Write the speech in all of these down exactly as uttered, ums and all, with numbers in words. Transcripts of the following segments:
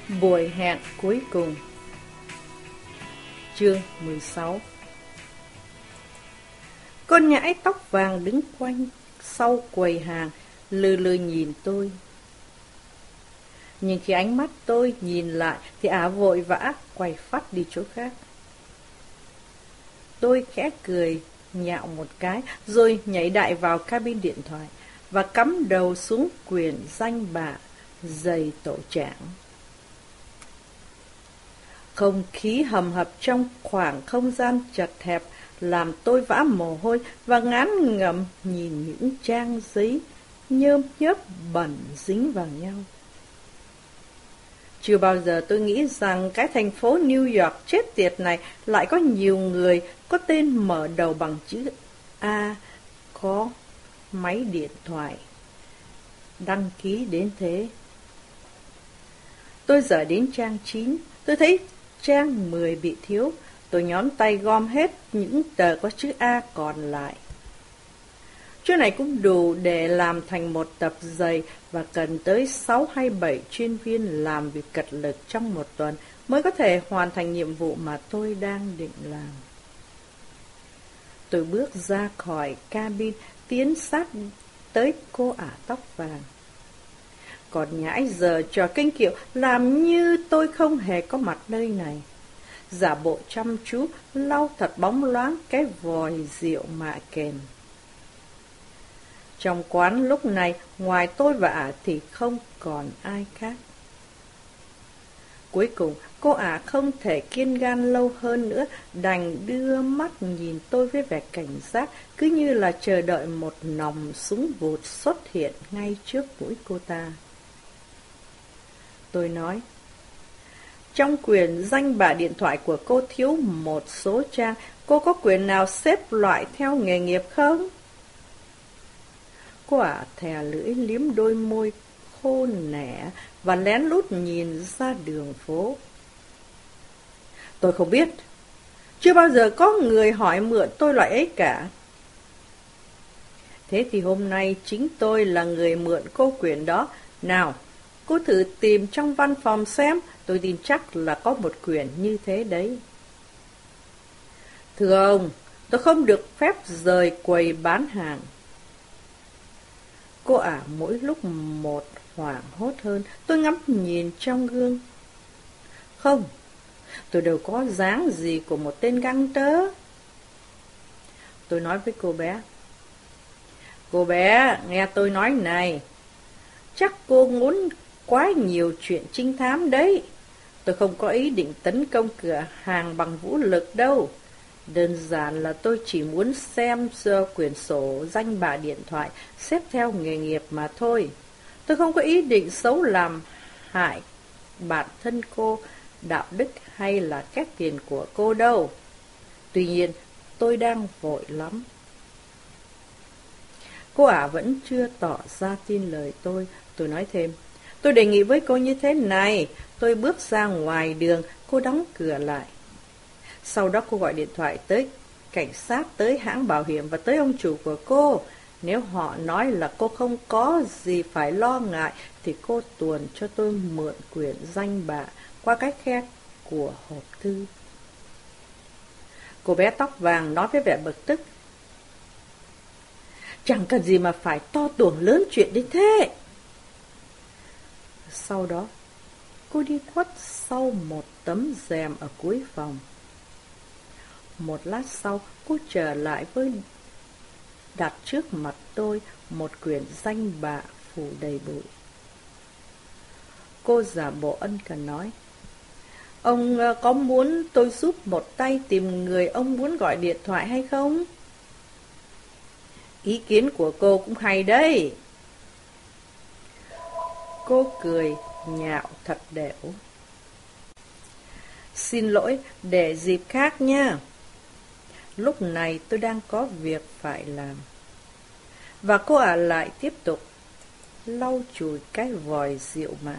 Buổi hẹn cuối cùng. Chương mười sáu. Con nhãi tóc vàng đứng quanh sau quầy hàng, lừ lừ nhìn tôi. Nhưng khi ánh mắt tôi nhìn lại thì ả vội vã quay phát đi chỗ khác. Tôi khẽ cười nhạo một cái, rồi nhảy đại vào cabin điện thoại và cắm đầu xuống quyển danh bạ dày tổ trảng. Không khí hầm hập trong khoảng không gian chật hẹp làm tôi vã mồ hôi và ngán ngẩm nhìn những trang giấy nhơm nhớp bẩn dính vào nhau. Chưa bao giờ tôi nghĩ rằng cái thành phố New York chết tiệt này lại có nhiều người có tên mở đầu bằng chữ A, có máy điện thoại đăng ký đến thế. Tôi dở đến trang chín, tôi thấy trang mười bị thiếu. Tôi nhón tay gom hết những tờ có chữ A còn lại. Chỗ này cũng đủ để làm thành một tập dày và cần tới sáu hay bảy chuyên viên làm việc cật lực trong một tuần mới có thể hoàn thành nhiệm vụ mà tôi đang định làm. Tôi bước ra khỏi cabin, tiến sát tới cô ả tóc vàng. Còn nhãi giờ trò kinh kiệu làm như tôi không hề có mặt nơi này. Giả bộ chăm chú lau thật bóng loáng cái vòi rượu mạ kèn. Trong quán lúc này, ngoài tôi và ả thì không còn ai khác. Cuối cùng, cô ả không thể kiên gan lâu hơn nữa, đành đưa mắt nhìn tôi với vẻ cảnh giác, cứ như là chờ đợi một nòng súng vụt xuất hiện ngay trước mũi cô ta. Tôi nói, trong quyển danh bạ điện thoại của cô thiếu một số trang, cô có quyển nào xếp loại theo nghề nghiệp không? Cô ả thè lưỡi liếm đôi môi khô nẻ và lén lút nhìn ra đường phố. Tôi không biết, chưa bao giờ có người hỏi mượn tôi loại ấy cả. Thế thì hôm nay chính tôi là người mượn cô quyển đó. Nào, cô thử tìm trong văn phòng xem, tôi tin chắc là có một quyển như thế đấy. Thưa ông, tôi không được phép rời quầy bán hàng. Cô ả mỗi lúc một hoảng hốt hơn, tôi ngắm nhìn trong gương. Không, tôi đâu có dáng gì của một tên găng tớ. Tôi nói với cô bé. Cô bé, nghe tôi nói này. Chắc cô muốn quá nhiều chuyện trinh thám đấy. Tôi không có ý định tấn công cửa hàng bằng vũ lực đâu. Đơn giản là tôi chỉ muốn xem quyển sổ danh bạ điện thoại xếp theo nghề nghiệp mà thôi. Tôi không có ý định xấu làm hại bản thân cô, đạo đức hay là két tiền của cô đâu. Tuy nhiên, tôi đang vội lắm. Cô ả vẫn chưa tỏ ra tin lời tôi. Tôi nói thêm, tôi đề nghị với cô như thế này. Tôi bước ra ngoài đường, cô đóng cửa lại. Sau đó cô gọi điện thoại tới cảnh sát, tới hãng bảo hiểm và tới ông chủ của cô. Nếu họ nói là cô không có gì phải lo ngại thì cô tuồn cho tôi mượn quyển danh bạ qua cái khe của hộp thư. Cô bé tóc vàng nói với vẻ bực tức. Chẳng cần gì mà phải to tuồng lớn chuyện đến thế. Sau đó, cô đi khuất sau một tấm rèm ở cuối phòng. Một lát sau, cô trở lại với đặt trước mặt tôi một quyển danh bạ phủ đầy bụi. Cô giả bộ ân cần nói, ông có muốn tôi giúp một tay tìm người ông muốn gọi điện thoại hay không? Ý kiến của cô cũng hay đấy. Cô cười nhạo thật đểu. Xin lỗi, để dịp khác nha. Lúc này tôi đang có việc phải làm. Và cô ả lại tiếp tục lau chùi cái vòi rượu mạ.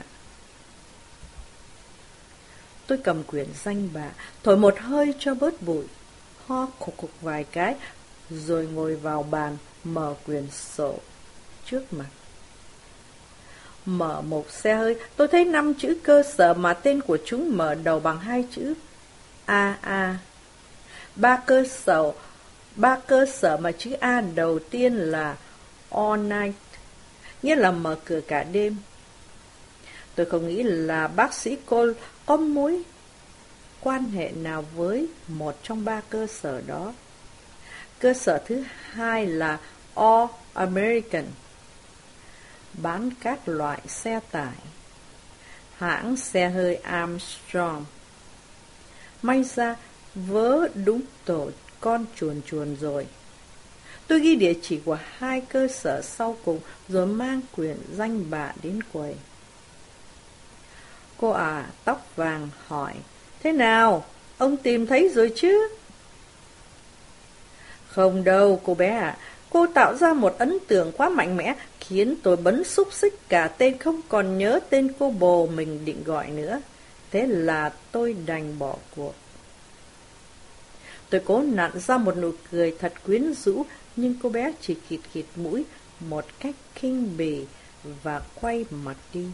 Tôi cầm quyển danh bạ, thổi một hơi cho bớt bụi, ho khục khục vài cái, rồi ngồi vào bàn, mở quyển sổ trước mặt. mở một xe hơi, tôi thấy năm chữ cơ sở mà tên của chúng mở đầu bằng hai chữ A A. Ba cơ sở, ba cơ sở mà chữ A đầu tiên là all night, nghĩa là mở cửa cả đêm. Tôi không nghĩ là bác sĩ Cole có mối quan hệ nào với một trong ba cơ sở đó. Cơ sở thứ hai là All American, bán các loại xe tải, hãng xe hơi Armstrong. May ra vớ đúng tổ con chuồn chuồn rồi. Tôi ghi địa chỉ của hai cơ sở sau cùng rồi mang quyển danh bạ đến quầy. Cô ả tóc vàng hỏi, thế nào, ông tìm thấy rồi chứ? Không đâu, cô bé ạ. Cô tạo ra một ấn tượng quá mạnh mẽ, khiến tôi bấn xúc xích cả tên không còn nhớ tên cô bồ mình định gọi nữa. Thế là tôi đành bỏ cuộc. Tôi cố nặn ra một nụ cười thật quyến rũ, nhưng cô bé chỉ khịt khịt mũi một cách khinh bỉ và quay mặt đi.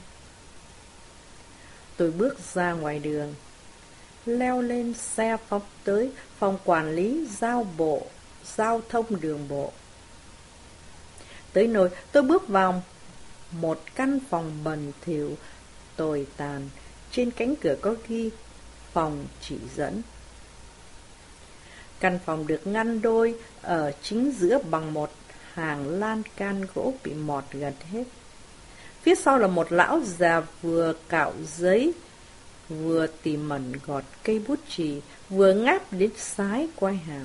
Tôi bước ra ngoài đường, leo lên xe phóng tới phòng quản lý giao bộ, giao thông đường bộ. Tới nơi tôi bước vào một căn phòng bẩn thỉu, tồi tàn. Trên cánh cửa có ghi phòng chỉ dẫn. Căn phòng được ngăn đôi ở chính giữa bằng một hàng lan can gỗ bị mọt gần hết. Phía sau là một lão già vừa cạo giấy, vừa tỉ mẩn gọt cây bút chì, vừa ngáp đến sái quai hàm.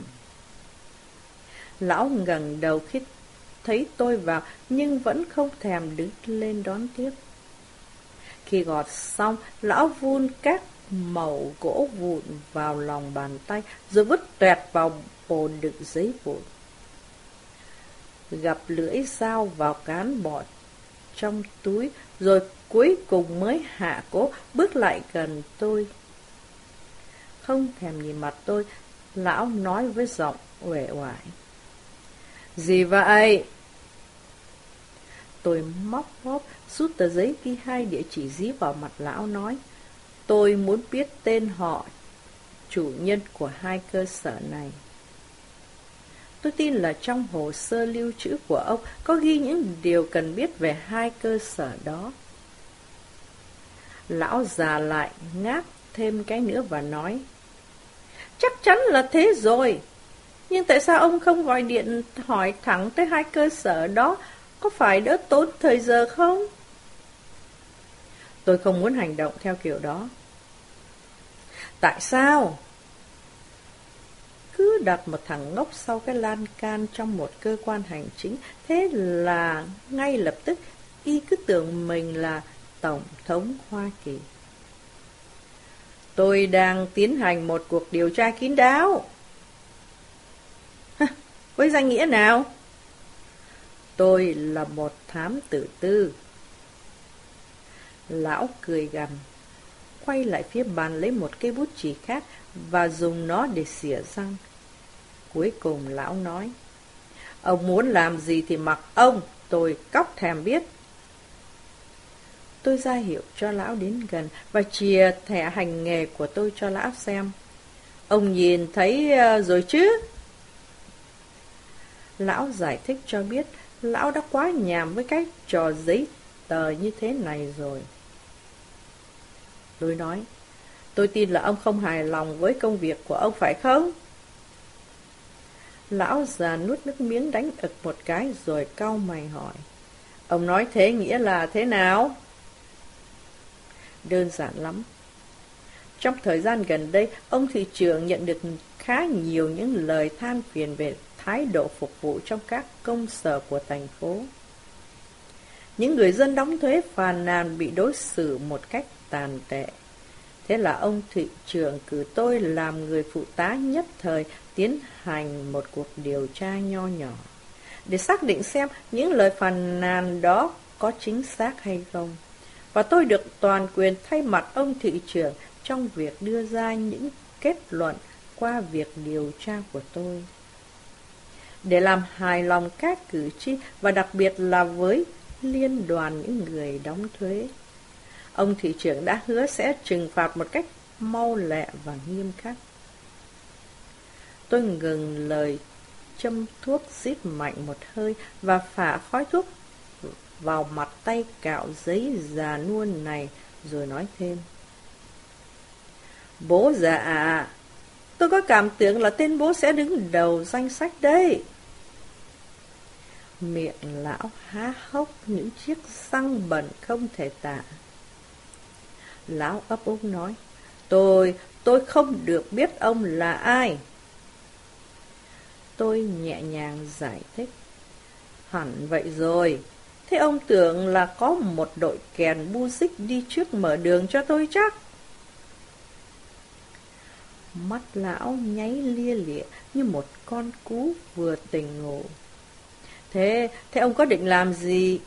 Lão ngẩng đầu khi thấy tôi vào, nhưng vẫn không thèm đứng lên đón tiếp. Khi gọt xong, lão vun các mẩu gỗ vụn vào lòng bàn tay, rồi vứt toẹt vào bồn đựng giấy vụn. Gập lưỡi dao vào cán bọt trong túi, rồi cuối cùng mới hạ cố bước lại gần tôi. Không thèm nhìn mặt tôi, lão nói với giọng uể oải, gì vậy? Tôi móc móc rút tờ giấy ghi hai địa chỉ dí vào mặt lão, nói, tôi muốn biết tên họ chủ nhân của hai cơ sở này. Tôi tin là trong hồ sơ lưu trữ của ông có ghi những điều cần biết về hai cơ sở đó. Lão già lại ngáp thêm cái nữa và nói, chắc chắn là thế rồi. Nhưng tại sao ông không gọi điện hỏi thẳng tới hai cơ sở đó, có phải đỡ tốn thời giờ không? Tôi không muốn hành động theo kiểu đó. Tại sao? Cứ đặt một thằng ngốc sau cái lan can trong một cơ quan hành chính, thế là ngay lập tức y cứ tưởng mình là Tổng thống Hoa Kỳ. Tôi đang tiến hành một cuộc điều tra kín đáo. Hả? Với danh nghĩa nào? Tôi là một thám tử tư. Lão cười gằn, quay lại phía bàn lấy một cây bút chì khác và dùng nó để xỉa răng. Cuối cùng lão nói, ông muốn làm gì thì mặc ông, tôi cóc thèm biết. Tôi ra hiệu cho lão đến gần và chìa thẻ hành nghề của tôi cho lão xem. Ông nhìn thấy rồi chứ? Lão giải thích cho biết lão đã quá nhàm với cái trò giấy tờ như thế này rồi. Tôi nói, tôi tin là ông không hài lòng với công việc của ông phải không? Lão già nuốt nước miếng đánh ực một cái rồi cau mày hỏi, ông nói thế nghĩa là thế nào? Đơn giản lắm. Trong thời gian gần đây, ông thị trưởng nhận được khá nhiều những lời than phiền về thái độ phục vụ trong các công sở của thành phố. Những người dân đóng thuế phàn nàn bị đối xử một cách tàn tệ. Thế là ông thị trưởng cử tôi làm người phụ tá nhất thời tiến hành một cuộc điều tra nho nhỏ, để xác định xem những lời phàn nàn đó có chính xác hay không. Và tôi được toàn quyền thay mặt ông thị trưởng trong việc đưa ra những kết luận qua việc điều tra của tôi. Để làm hài lòng các cử tri và đặc biệt là với liên đoàn những người đóng thuế. Ông thị trưởng đã hứa sẽ trừng phạt một cách mau lẹ và nghiêm khắc. Tôi ngừng lời châm thuốc, rít mạnh một hơi và phả khói thuốc vào mặt tay cạo giấy già nua này, rồi nói thêm. Bố già ạ, tôi có cảm tưởng là tên bố sẽ đứng đầu danh sách đấy. Miệng lão há hốc những chiếc răng bẩn không thể tả. Lão ấp úng nói, Tôi, tôi không được biết ông là ai. Tôi nhẹ nhàng giải thích. Hẳn vậy rồi. Thế ông tưởng là có một đội kèn bu xích đi trước mở đường cho tôi chắc? Mắt lão nháy lia lịa như một con cú vừa tỉnh ngủ. Thế, thế ông có định làm gì?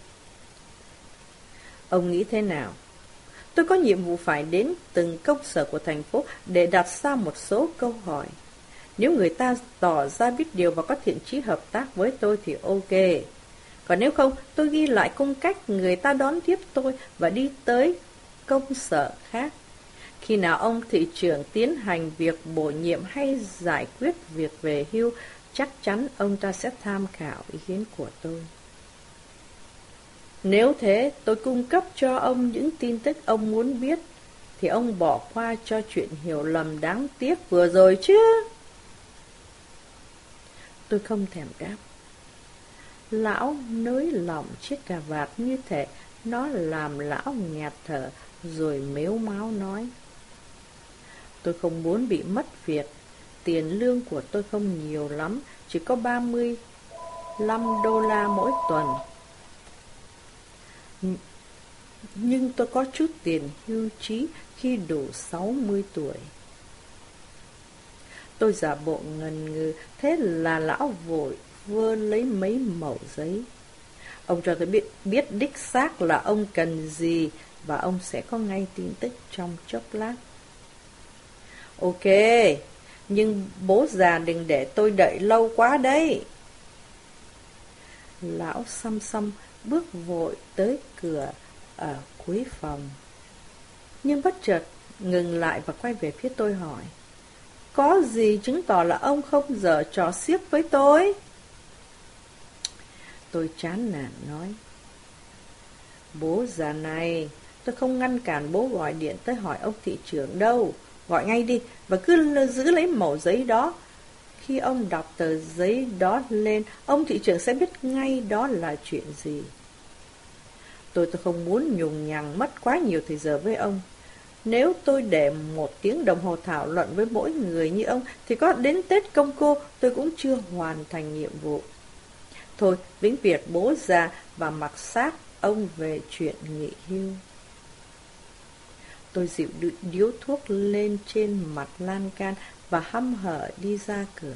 Ông nghĩ thế nào? Tôi có nhiệm vụ phải đến từng công sở của thành phố để đặt ra một số câu hỏi. Nếu người ta tỏ ra biết điều và có thiện chí hợp tác với tôi thì ok. Còn nếu không, tôi ghi lại cung cách người ta đón tiếp tôi và đi tới công sở khác. Khi nào ông thị trưởng tiến hành việc bổ nhiệm hay giải quyết việc về hưu, chắc chắn ông ta sẽ tham khảo ý kiến của tôi. Nếu thế, tôi cung cấp cho ông những tin tức ông muốn biết, thì ông bỏ qua cho chuyện hiểu lầm đáng tiếc vừa rồi chứ. Tôi không thèm đáp. Lão nới lỏng chiếc cà vạt như thể nó làm lão nghẹt thở, rồi mếu máo nói. Tôi không muốn bị mất việc. Tiền lương của tôi không nhiều lắm, chỉ có ba mươi lăm đô la mỗi tuần. Nhưng tôi có chút tiền hưu trí khi đủ sáu mươi tuổi. Tôi giả bộ ngần ngừ, thế là lão vội vơ lấy mấy mẩu giấy. Ông cho tôi biết, biết đích xác là ông cần gì, và ông sẽ có ngay tin tức trong chốc lát. Ok, nhưng bố già đừng để tôi đợi lâu quá đấy. Lão xăm xăm bước vội tới cửa ở cuối phòng. Nhưng bất chợt ngừng lại và quay về phía tôi hỏi. Có gì chứng tỏ là ông không giở trò xiếc với tôi? Tôi chán nản nói. Bố già này, tôi không ngăn cản bố gọi điện tới hỏi ông thị trưởng đâu. Gọi ngay đi và cứ giữ lấy mẩu giấy đó. Khi ông đọc tờ giấy đó lên, ông thị trưởng sẽ biết ngay đó là chuyện gì. Tôi tôi không muốn nhùng nhằng mất quá nhiều thời giờ với ông. Nếu tôi để một tiếng đồng hồ thảo luận với mỗi người như ông, thì có đến Tết Công Cô tôi cũng chưa hoàn thành nhiệm vụ. Thôi, vĩnh biệt bố già và mặc xác ông về chuyện nghỉ hưu. Tôi dịu điếu thuốc lên trên mặt lan can và hăm hở đi ra cửa.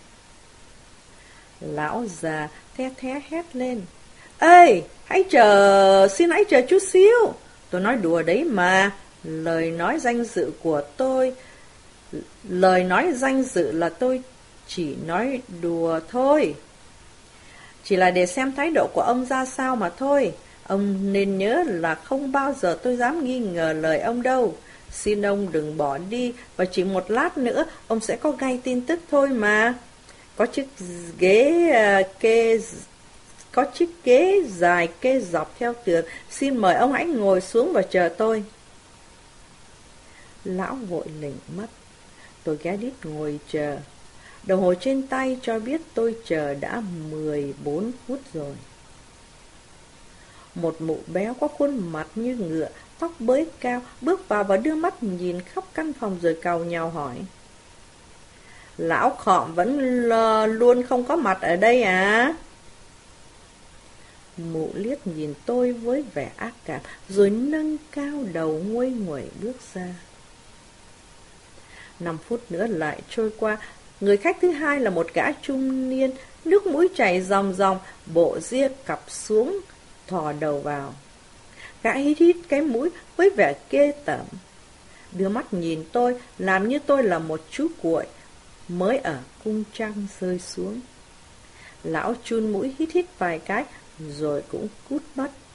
Lão già the thé hét lên. Ê, hãy chờ, xin hãy chờ chút xíu. Tôi nói đùa đấy mà. Lời nói danh dự của tôi, lời nói danh dự là tôi chỉ nói đùa thôi. Chỉ là để xem thái độ của ông ra sao mà thôi. Ông nên nhớ là không bao giờ tôi dám nghi ngờ lời ông đâu. Xin ông đừng bỏ đi, và chỉ một lát nữa ông sẽ có ngay tin tức thôi mà. Có chiếc ghế uh, kê có chiếc ghế dài kê dọc theo tường. Xin mời ông hãy ngồi xuống và chờ tôi. Lão vội lỉnh mất. Tôi ghé đít ngồi chờ. Đồng hồ trên tay cho biết tôi chờ đã mười bốn phút rồi. Một mụ béo có khuôn mặt như ngựa, tóc bới cao, bước vào và đưa mắt nhìn khắp căn phòng rồi càu nhàu hỏi. Lão Khọm vẫn luôn không có mặt ở đây à? Mụ liếc nhìn tôi với vẻ ác cảm, rồi nâng cao đầu nguây nguẩy bước ra. Năm phút nữa lại trôi qua. Người khách thứ hai là một gã trung niên, nước mũi chảy ròng ròng, bộ ria cặp xuống, thò đầu vào. Gã hít hít cái mũi với vẻ ghê tởm, đưa mắt nhìn tôi, làm như tôi là một chú cuội mới ở cung trăng rơi xuống. Lão chun mũi hít hít vài cái, rồi cũng cút mất.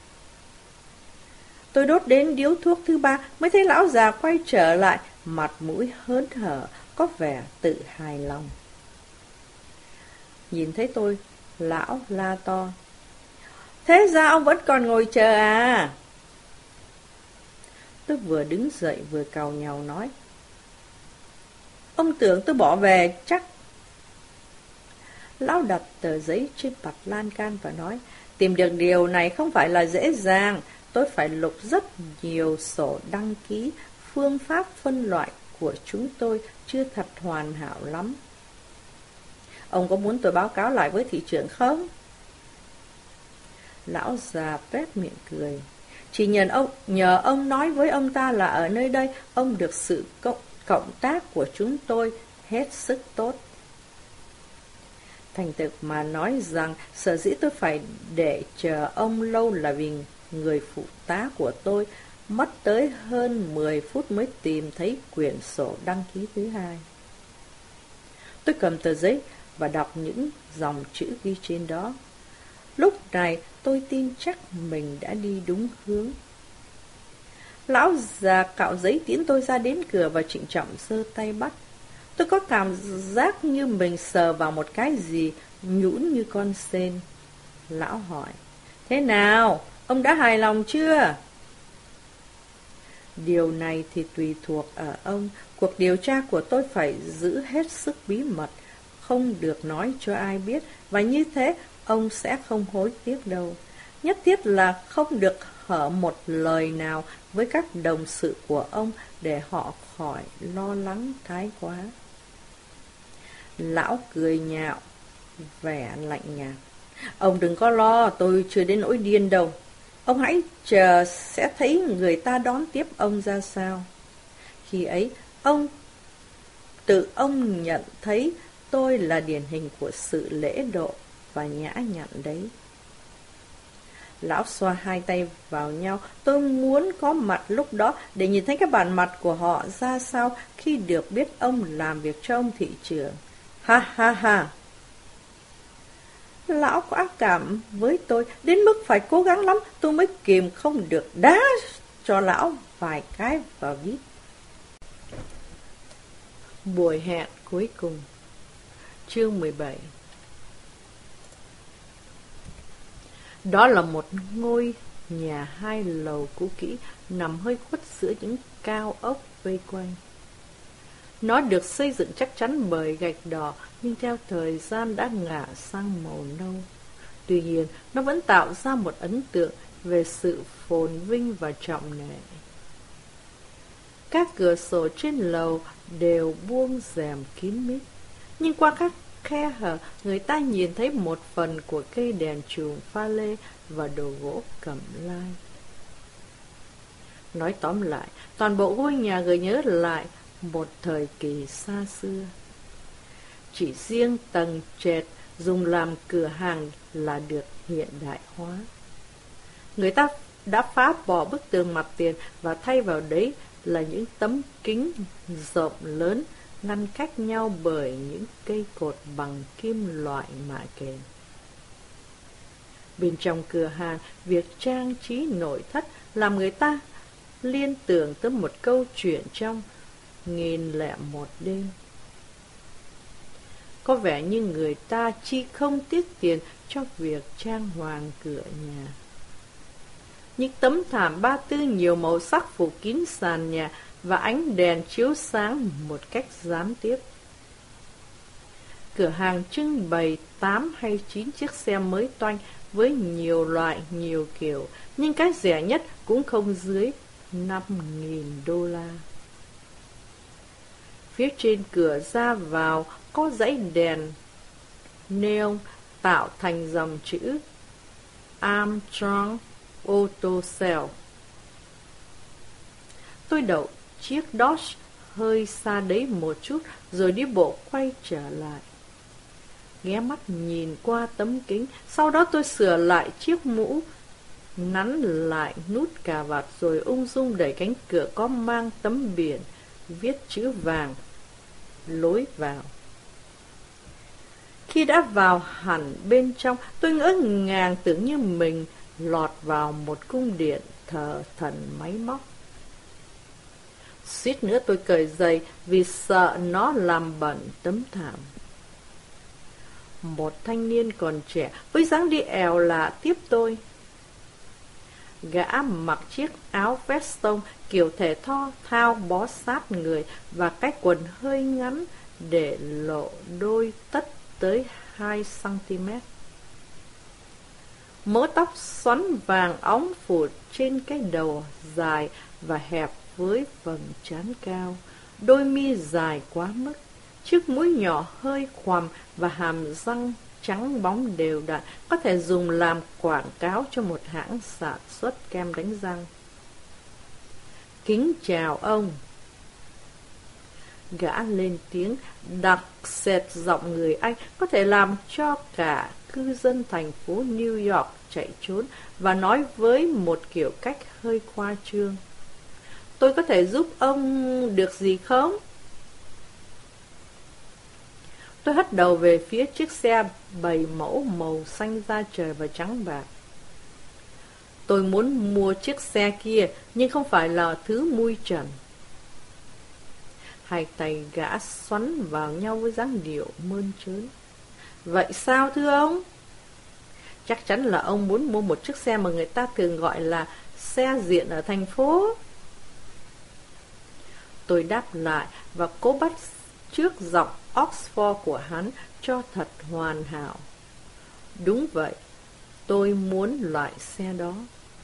Tôi đốt đến điếu thuốc thứ ba mới thấy lão già quay trở lại, mặt mũi hớn hở, có vẻ tự hài lòng. Nhìn thấy tôi, lão la to: "Thế ra ông vẫn còn ngồi chờ à?" Tôi vừa đứng dậy vừa càu nhàu nói: "Ông tưởng tôi bỏ về chắc." Lão đặt tờ giấy trên mặt lan can và nói: "Tìm được điều này không phải là dễ dàng. Tôi phải lục rất nhiều sổ đăng ký. Phương pháp phân loại của chúng tôi chưa thật hoàn hảo lắm. Ông có muốn tôi báo cáo lại với thị trưởng không?" Lão già tuét miệng cười: "Chỉ nhờ ông, nhờ ông nói với ông ta là ở nơi đây ông được sự cộng, cộng tác của chúng tôi hết sức tốt." Thành thực mà nói rằng sở dĩ tôi phải để chờ ông lâu là vì người phụ tá của tôi mất tới hơn mười phút mới tìm thấy quyển sổ đăng ký thứ hai. Tôi cầm tờ giấy và đọc những dòng chữ ghi trên đó. Lúc này tôi tin chắc mình đã đi đúng hướng. Lão già cạo giấy tiến tôi ra đến cửa và trịnh trọng giơ tay bắt. Tôi có cảm giác như mình sờ vào một cái gì nhũn như con sên. Lão hỏi: "Thế nào, ông đã hài lòng chưa?" "Điều này thì tùy thuộc ở ông. Cuộc điều tra của tôi phải giữ hết sức bí mật, không được nói cho ai biết, và như thế ông sẽ không hối tiếc đâu. Nhất thiết là không được hở một lời nào với các đồng sự của ông để họ khỏi lo lắng thái quá." Lão cười nhạo, vẻ lạnh nhạt: "Ông đừng có lo, tôi chưa đến nỗi điên đâu. Ông hãy chờ sẽ thấy người ta đón tiếp ông ra sao. Khi ấy, ông tự ông nhận thấy tôi là điển hình của sự lễ độ và nhã nhặn đấy." Lão xoa hai tay vào nhau. Tôi muốn có mặt lúc đó để nhìn thấy cái bản mặt của họ ra sao khi được biết ông làm việc cho ông thị trưởng. Ha ha ha! Lão có ác cảm với tôi đến mức phải cố gắng lắm tôi mới kìm không được đá cho lão vài cái vào vít. Buổi hẹn cuối cùng. Chương mười bảy. Đó là một ngôi nhà hai lầu cũ kỹ nằm hơi khuất giữa những cao ốc vây quanh. Nó được xây dựng chắc chắn bởi gạch đỏ, nhưng theo thời gian đã ngả sang màu nâu. Tuy nhiên, nó vẫn tạo ra một ấn tượng về sự phồn vinh và trọng nề. Các cửa sổ trên lầu đều buông rèm kín mít, nhưng qua các khe hở người ta nhìn thấy một phần của cây đèn chùm pha lê và đồ gỗ cẩm lai. Nói tóm lại, toàn bộ ngôi nhà gợi nhớ lại một thời kỳ xa xưa. Chỉ riêng tầng trệt dùng làm cửa hàng là được hiện đại hóa. Người ta đã phá bỏ bức tường mặt tiền và thay vào đấy là những tấm kính rộng lớn ngăn cách nhau bởi những cây cột bằng kim loại mạ kềnh. Bên trong cửa hàng, việc trang trí nội thất làm người ta liên tưởng tới một câu chuyện trong Nghìn lẻ một đêm. Có vẻ như người ta chi không tiếc tiền cho việc trang hoàng cửa nhà. Những tấm thảm ba tư nhiều màu sắc phủ kín sàn nhà và ánh đèn chiếu sáng một cách gián tiếp. Cửa hàng trưng bày tám hay chín chiếc xe mới toanh với nhiều loại, nhiều kiểu, nhưng cái rẻ nhất cũng không dưới năm nghìn đô la. Phía trên cửa ra vào có dãy đèn neon tạo thành dòng chữ Armstrong Auto Sale. Tôi đậu chiếc Dodge hơi xa đấy một chút rồi đi bộ quay trở lại. Ghé mắt nhìn qua tấm kính, sau đó tôi sửa lại chiếc mũ, nắn lại nút cà vạt rồi ung dung đẩy cánh cửa có mang tấm biển viết chữ vàng lối vào. Khi đã vào hẳn bên trong, tôi ngỡ ngàng tưởng như mình lọt vào một cung điện thờ thần máy móc. Suýt nữa tôi cởi giày vì sợ nó làm bẩn tấm thảm. Một thanh niên còn trẻ với dáng đi èo lạ tiếp tôi. Gã mặc chiếc áo vest tông kiểu thể thao thao bó sát người và cái quần hơi ngắn để lộ đôi tất tới hai xăng-ti-mét. Mớ tóc xoắn vàng óng phủ trên cái đầu dài và hẹp với vầng trán cao, đôi mi dài quá mức, chiếc mũi nhỏ hơi khoằm và hàm răng trắng bóng đều đặn, có thể dùng làm quảng cáo cho một hãng sản xuất kem đánh răng. Kính chào ông. Gã lên tiếng đặc sệt giọng người Anh có thể làm cho cả cư dân thành phố New York chạy trốn, và nói với một kiểu cách hơi khoa trương. Tôi có thể giúp ông được gì không? Tôi hất đầu về phía chiếc xe bảy mẫu màu xanh da trời và trắng bạc. Tôi muốn mua chiếc xe kia, nhưng không phải là thứ mui trần. Hai tay gã xoắn vào nhau với dáng điệu mơn trớn. Vậy sao thưa ông? Chắc chắn là ông muốn mua một chiếc xe mà người ta thường gọi là xe diện ở thành phố. Tôi đáp lại và cố bắt trước giọng Oxford của hắn cho thật hoàn hảo. Đúng vậy, tôi muốn loại xe đó.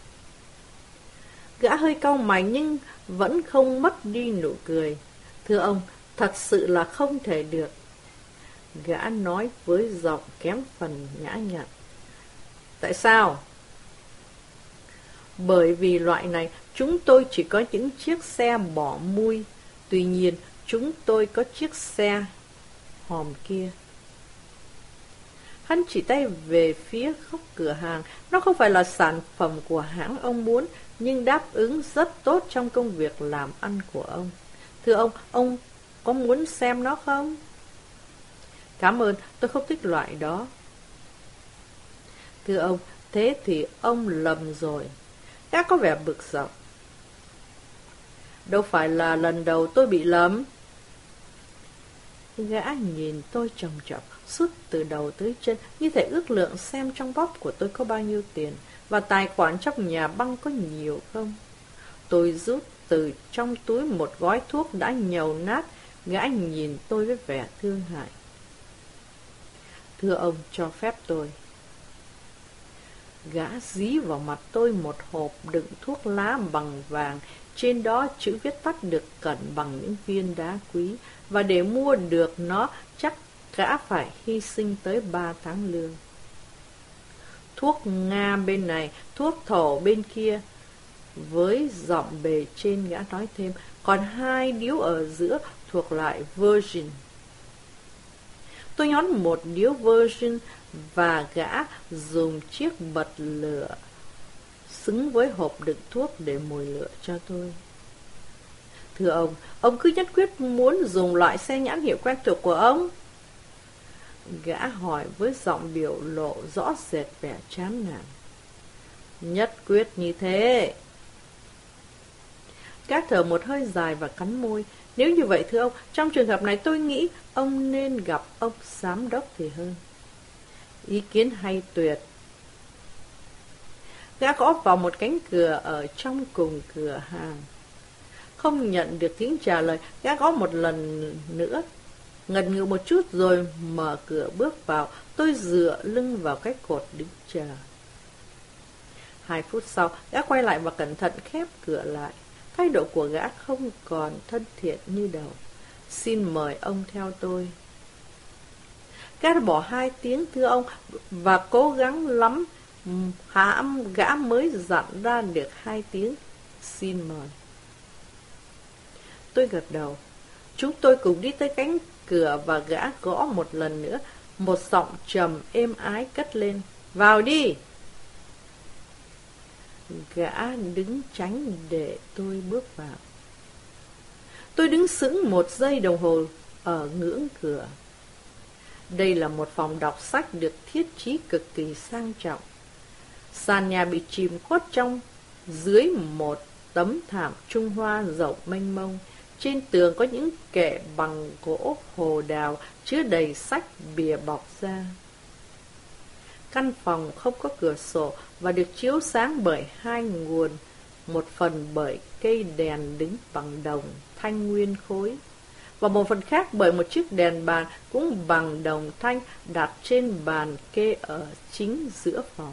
Gã hơi cau mày nhưng vẫn không mất đi nụ cười. Thưa ông, thật sự là không thể được. Gã nói với giọng kém phần nhã nhặn. Tại sao? Bởi vì loại này chúng tôi chỉ có những chiếc xe bỏ mui. Tuy nhiên chúng tôi có chiếc xe hòm kia. Hắn chỉ tay về phía góc cửa hàng. Nó không phải là sản phẩm của hãng ông muốn, nhưng đáp ứng rất tốt trong công việc làm ăn của ông. Thưa ông, ông có muốn xem nó không? Cảm ơn, tôi không thích loại đó. Thưa ông, thế thì ông lầm rồi. Gã có vẻ bực dọc. Đâu phải là lần đầu tôi bị lầm. Gã nhìn tôi chòng chọc suốt từ đầu tới chân, như thể ước lượng xem trong bóp của tôi có bao nhiêu tiền và tài khoản trong nhà băng có nhiều không. Tôi rút từ trong túi một gói thuốc đã nhầu nát. Gã nhìn tôi với vẻ thương hại. Thưa ông, cho phép tôi. Gã dí vào mặt tôi một hộp đựng thuốc lá bằng vàng. Trên đó chữ viết tắt được cẩn bằng những viên đá quý. Và để mua được nó chắc gã phải hy sinh tới ba tháng lương. Thuốc Nga bên này, thuốc thổ bên kia. Với giọng bề trên gã nói thêm, còn hai điếu ở giữa thuộc loại Virgin. Tôi nhón một điếu Virgin và gã dùng chiếc bật lửa xứng với hộp đựng thuốc để mồi lửa cho tôi. Thưa ông, ông cứ nhất quyết muốn dùng loại xe nhãn hiệu quen thuộc của ông? Gã hỏi với giọng biểu lộ rõ rệt vẻ chán nản. Nhất quyết như thế. Gã thở một hơi dài và cắn môi. Nếu như vậy thưa ông, trong trường hợp này tôi nghĩ ông nên gặp ông giám đốc thì hơn. Ý kiến hay tuyệt. Gã gõ vào một cánh cửa ở trong cùng cửa hàng. Không nhận được tiếng trả lời, gã gõ một lần nữa. Ngần ngừ một chút rồi mở cửa bước vào. Tôi dựa lưng vào cái cột đứng chờ. Hai phút sau, gã quay lại và cẩn thận khép cửa lại. Thái độ của gã không còn thân thiện như đầu. Xin mời ông theo tôi. Gã đã bỏ hai tiếng thưa ông và cố gắng lắm hãm gã mới dặn ra được hai tiếng. Xin mời. Tôi gật đầu. Chúng tôi cùng đi tới cánh cửa và gã gõ một lần nữa. Một giọng trầm êm ái cất lên. Vào đi. Gã đứng tránh để tôi bước vào. Tôi đứng sững một giây đồng hồ ở ngưỡng cửa. Đây là một phòng đọc sách được thiết trí cực kỳ sang trọng. Sàn nhà bị chìm khuất trong Dưới một tấm thảm Trung Hoa rộng mênh mông, trên tường có những kệ bằng gỗ hồ đào chứa đầy sách bìa bọc da. Căn phòng không có cửa sổ và được chiếu sáng bởi hai nguồn, một phần bởi cây đèn đính bằng đồng thanh nguyên khối, và một phần khác bởi một chiếc đèn bàn cũng bằng đồng thanh đặt trên bàn kê ở chính giữa phòng.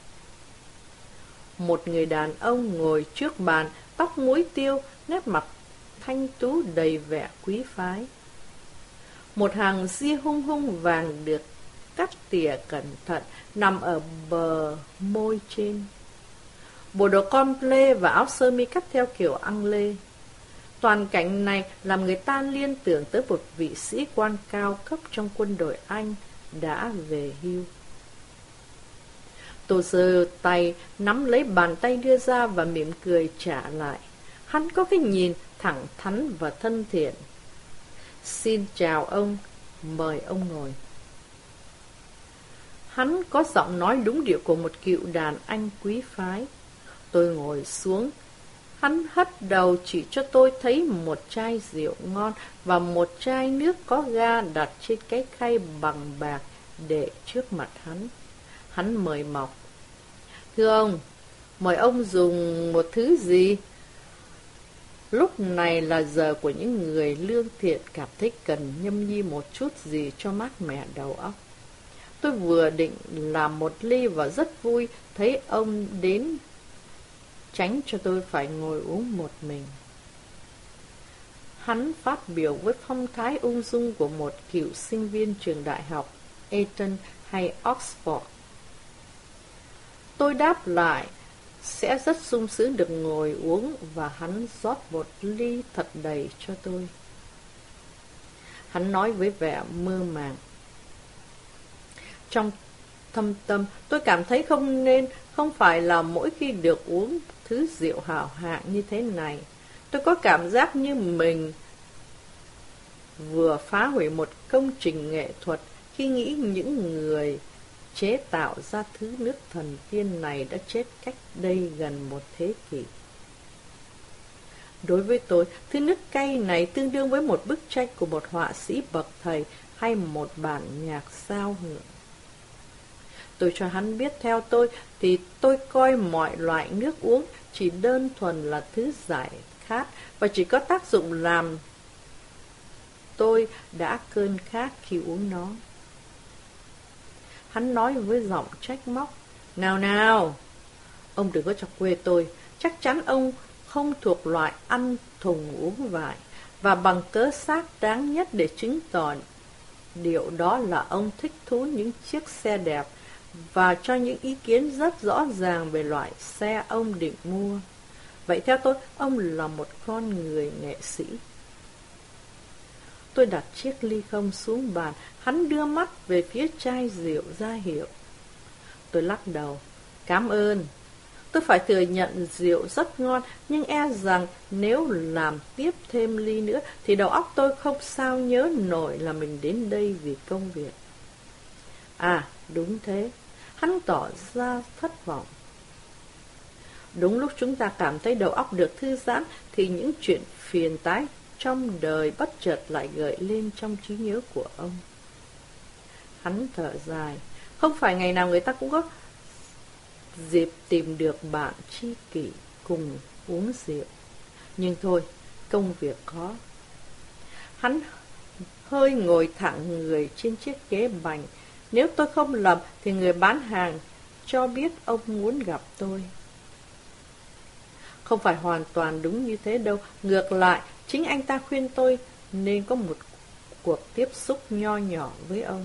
Một người đàn ông ngồi trước bàn, tóc muối tiêu, nét mặt thanh tú đầy vẻ quý phái. Một hàng ria hung hung vàng được cắt tỉa cẩn thận nằm ở bờ môi trên. Bộ đồ comple và áo sơ mi cắt theo kiểu Anglais. Toàn cảnh này làm người ta liên tưởng tới một vị sĩ quan cao cấp trong quân đội Anh đã về hưu. Tôi giơ tay nắm lấy bàn tay đưa ra và mỉm cười trả lại. Hắn có cái nhìn thẳng thắn và thân thiện. Xin chào ông, mời ông ngồi. Hắn có giọng nói đúng điệu của một cựu đàn anh quý phái. Tôi ngồi xuống. Hắn hất đầu chỉ cho tôi thấy một chai rượu ngon và một chai nước có ga đặt trên cái khay bằng bạc để trước mặt hắn. Hắn mời mọc. Thưa ông, mời ông dùng một thứ gì? Lúc này là giờ của những người lương thiện cảm thấy cần nhâm nhi một chút gì cho mát mẻ đầu óc. Tôi vừa định làm một ly và rất vui thấy ông đến, tránh cho tôi phải ngồi uống một mình. Hắn phát biểu với phong thái ung dung của một cựu sinh viên trường đại học Eton hay Oxford. Tôi đáp lại sẽ rất sung sướng được ngồi uống và hắn rót một ly thật đầy cho tôi. Hắn nói với vẻ mơ màng. Trong thâm tâm, tôi cảm thấy không nên, không phải là mỗi khi được uống thứ rượu hảo hạng như thế này, tôi có cảm giác như mình vừa phá hủy một công trình nghệ thuật khi nghĩ những người chế tạo ra thứ nước thần tiên này đã chết cách đây gần một thế kỷ. Đối với tôi, thứ nước cay này tương đương với một bức tranh của một họa sĩ bậc thầy hay một bản nhạc giao hưởng. Tôi cho hắn biết theo tôi thì tôi coi mọi loại nước uống chỉ đơn thuần là thứ giải khát và chỉ có tác dụng làm tôi đã cơn khát khi uống nó. Hắn nói với giọng trách móc. Nào nào, ông đừng có chọc quê tôi. Chắc chắn ông không thuộc loại ăn thùng uống vải. Và bằng cớ xác đáng nhất để chứng tỏ điều đó là ông thích thú những chiếc xe đẹp và cho những ý kiến rất rõ ràng về loại xe ông định mua. Vậy theo tôi, ông là một con người nghệ sĩ. Tôi đặt chiếc ly không xuống bàn. Hắn đưa mắt về phía chai rượu ra hiệu. Tôi lắc đầu. Cảm ơn. Tôi phải thừa nhận rượu rất ngon, nhưng e rằng nếu làm tiếp thêm ly nữa thì đầu óc tôi không sao nhớ nổi là mình đến đây vì công việc. À, đúng thế. Hắn tỏ ra thất vọng. Đúng lúc chúng ta cảm thấy đầu óc được thư giãn thì những chuyện phiền toái trong đời bất chợt lại gợi lên trong trí nhớ của ông. Hắn thở dài. Không phải ngày nào người ta cũng có dịp tìm được bạn tri kỷ cùng uống rượu. Nhưng thôi, công việc khó. Hắn hơi ngồi thẳng người trên chiếc ghế bành. Nếu tôi không lầm thì người bán hàng cho biết ông muốn gặp tôi. Không phải hoàn toàn đúng như thế đâu. Ngược lại, chính anh ta khuyên tôi nên có một cuộc tiếp xúc nho nhỏ với ông.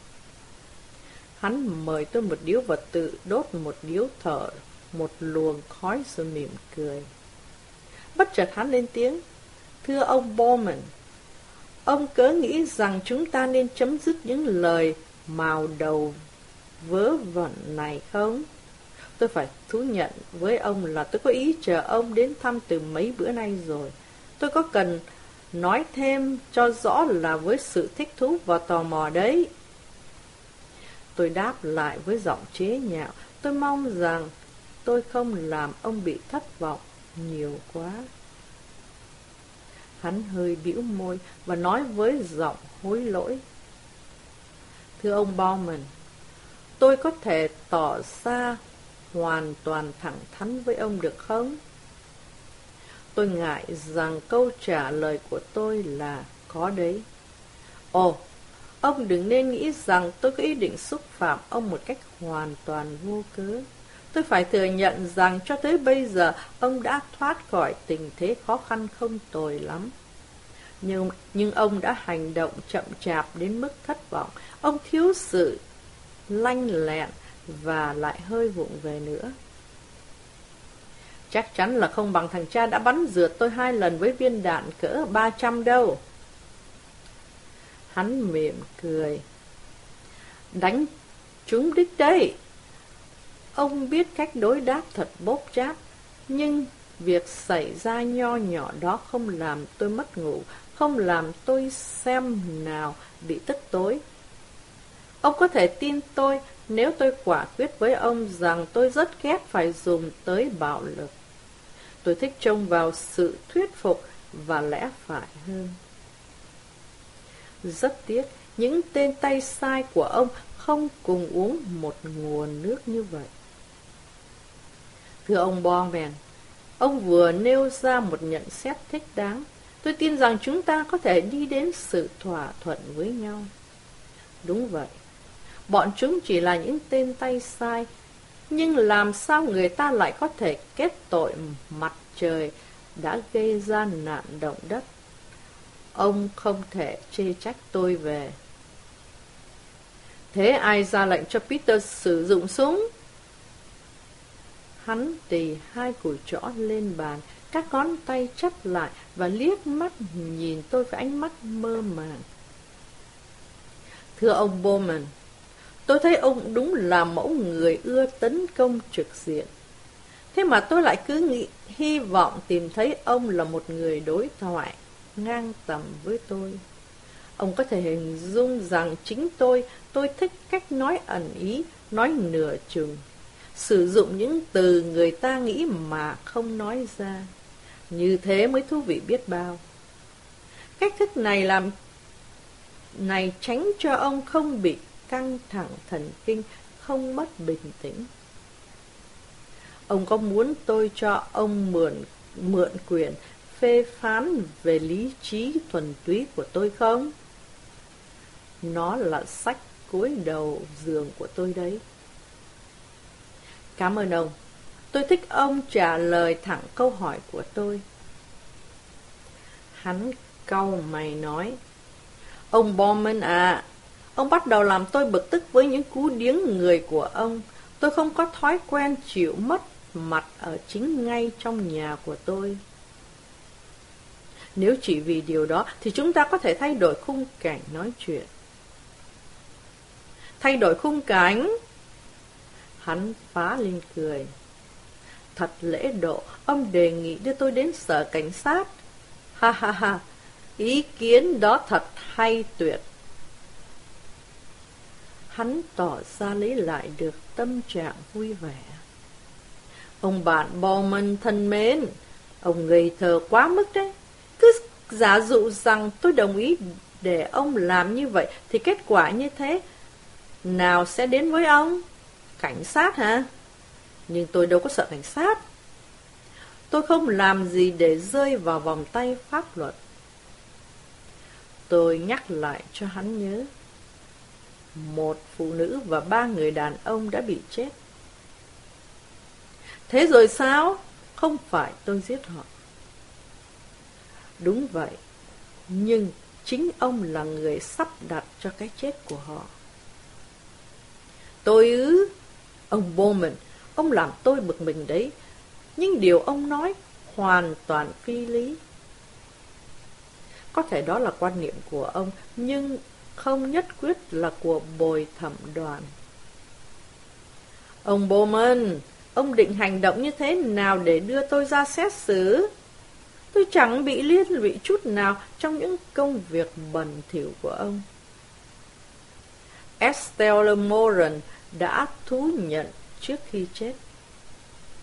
Hắn mời tôi một điếu và tự đốt một điếu thở một luồng khói rồi mỉm cười. Bất chợt hắn lên tiếng. Thưa ông Bowman, ông cớ nghĩ rằng chúng ta nên chấm dứt những lời mào đầu vớ vẩn này không? Tôi phải thú nhận với ông là tôi có ý chờ ông đến thăm từ mấy bữa nay rồi. Tôi có cần nói thêm cho rõ là với sự thích thú và tò mò đấy. Tôi đáp lại với giọng chế nhạo. Tôi mong rằng tôi không làm ông bị thất vọng nhiều quá. Hắn hơi bĩu môi và nói với giọng hối lỗi. Thưa ông Bowman, tôi có thể tỏ ra hoàn toàn thẳng thắn với ông được không? Tôi ngại rằng câu trả lời của tôi là có đấy. Ồ, ông đừng nên nghĩ rằng tôi có ý định xúc phạm ông một cách hoàn toàn vô cớ. Tôi phải thừa nhận rằng cho tới bây giờ ông đã thoát khỏi tình thế khó khăn không tồi lắm. Nhưng, nhưng ông đã hành động chậm chạp đến mức thất vọng. Ông thiếu sự lanh lẹn và lại hơi vụng về nữa. Chắc chắn là không bằng thằng cha đã bắn rượt tôi hai lần với viên đạn cỡ ba trăm đâu. Hắn mỉm cười. Đánh trúng đích đấy. Ông biết cách đối đáp thật bốp cháp, nhưng việc xảy ra nho nhỏ đó không làm tôi mất ngủ, không làm tôi xem nào bị tức tối. Ông có thể tin tôi nếu tôi quả quyết với ông rằng tôi rất ghét phải dùng tới bạo lực. Tôi thích trông vào sự thuyết phục và lẽ phải hơn. Rất tiếc, những tên tay sai của ông không cùng uống một nguồn nước như vậy. Thưa ông Bowman, ông vừa nêu ra một nhận xét thích đáng. Tôi tin rằng chúng ta có thể đi đến sự thỏa thuận với nhau. Đúng vậy, bọn chúng chỉ là những tên tay sai, nhưng làm sao người ta lại có thể kết tội mặt trời đã gây ra nạn động đất? Ông không thể chê trách tôi về. Thế ai ra lệnh cho Peter sử dụng súng? Hắn tì hai cùi trỏ lên bàn, các ngón tay chắp lại và liếc mắt nhìn tôi với ánh mắt mơ màng. Thưa ông Bowman, tôi thấy ông đúng là mẫu người ưa tấn công trực diện. Thế mà tôi lại cứ nghĩ, hy vọng tìm thấy ông là một người đối thoại ngang tầm với tôi. Ông có thể hình dung rằng chính tôi, tôi thích cách nói ẩn ý, nói nửa chừng, sử dụng những từ người ta nghĩ mà không nói ra. Như thế mới thú vị biết bao. Cách thức này làm này tránh cho ông không bị căng thẳng thần kinh, không mất bình tĩnh. Ông có muốn tôi cho ông mượn mượn quyền phê phán về lý trí thuần túy của tôi không? Nó là sách cuối đầu giường của tôi đấy. Cảm ơn ông. Tôi thích ông trả lời thẳng câu hỏi của tôi. Hắn cau mày nói, ông Bowman à, ông bắt đầu làm tôi bực tức với những cú điếng người của ông. Tôi không có thói quen chịu mất mặt ở chính ngay trong nhà của tôi. Nếu chỉ vì điều đó thì chúng ta có thể thay đổi khung cảnh nói chuyện. Thay đổi khung cảnh? Hắn phá lên cười. Thật lễ độ, ông đề nghị đưa tôi đến sở cảnh sát. Ha ha ha, ý kiến đó thật hay tuyệt. Hắn tỏ ra lấy lại được tâm trạng vui vẻ. Ông bạn Bowman thân mến, ông ngây thơ quá mức đấy. Cứ giả dụ rằng tôi đồng ý để ông làm như vậy, thì kết quả như thế nào sẽ đến với ông? Cảnh sát hả? Nhưng tôi đâu có sợ cảnh sát. Tôi không làm gì để rơi vào vòng tay pháp luật. Tôi nhắc lại cho hắn nhớ. Một phụ nữ và ba người đàn ông đã bị chết. Thế rồi sao? Không phải tôi giết họ. Đúng vậy, nhưng chính ông là người sắp đặt cho cái chết của họ. Tôi ư? Ông Bowman, ông làm tôi bực mình đấy. Nhưng điều ông nói hoàn toàn phi lý. Có thể đó là quan niệm của ông, nhưng không nhất quyết là của bồi thẩm đoàn. Ông Bowman, ông định hành động như thế nào để đưa tôi ra xét xử? Tôi chẳng bị liên lụy chút nào trong những công việc bẩn thỉu của ông. Estelle Moran đã thú nhận trước khi chết.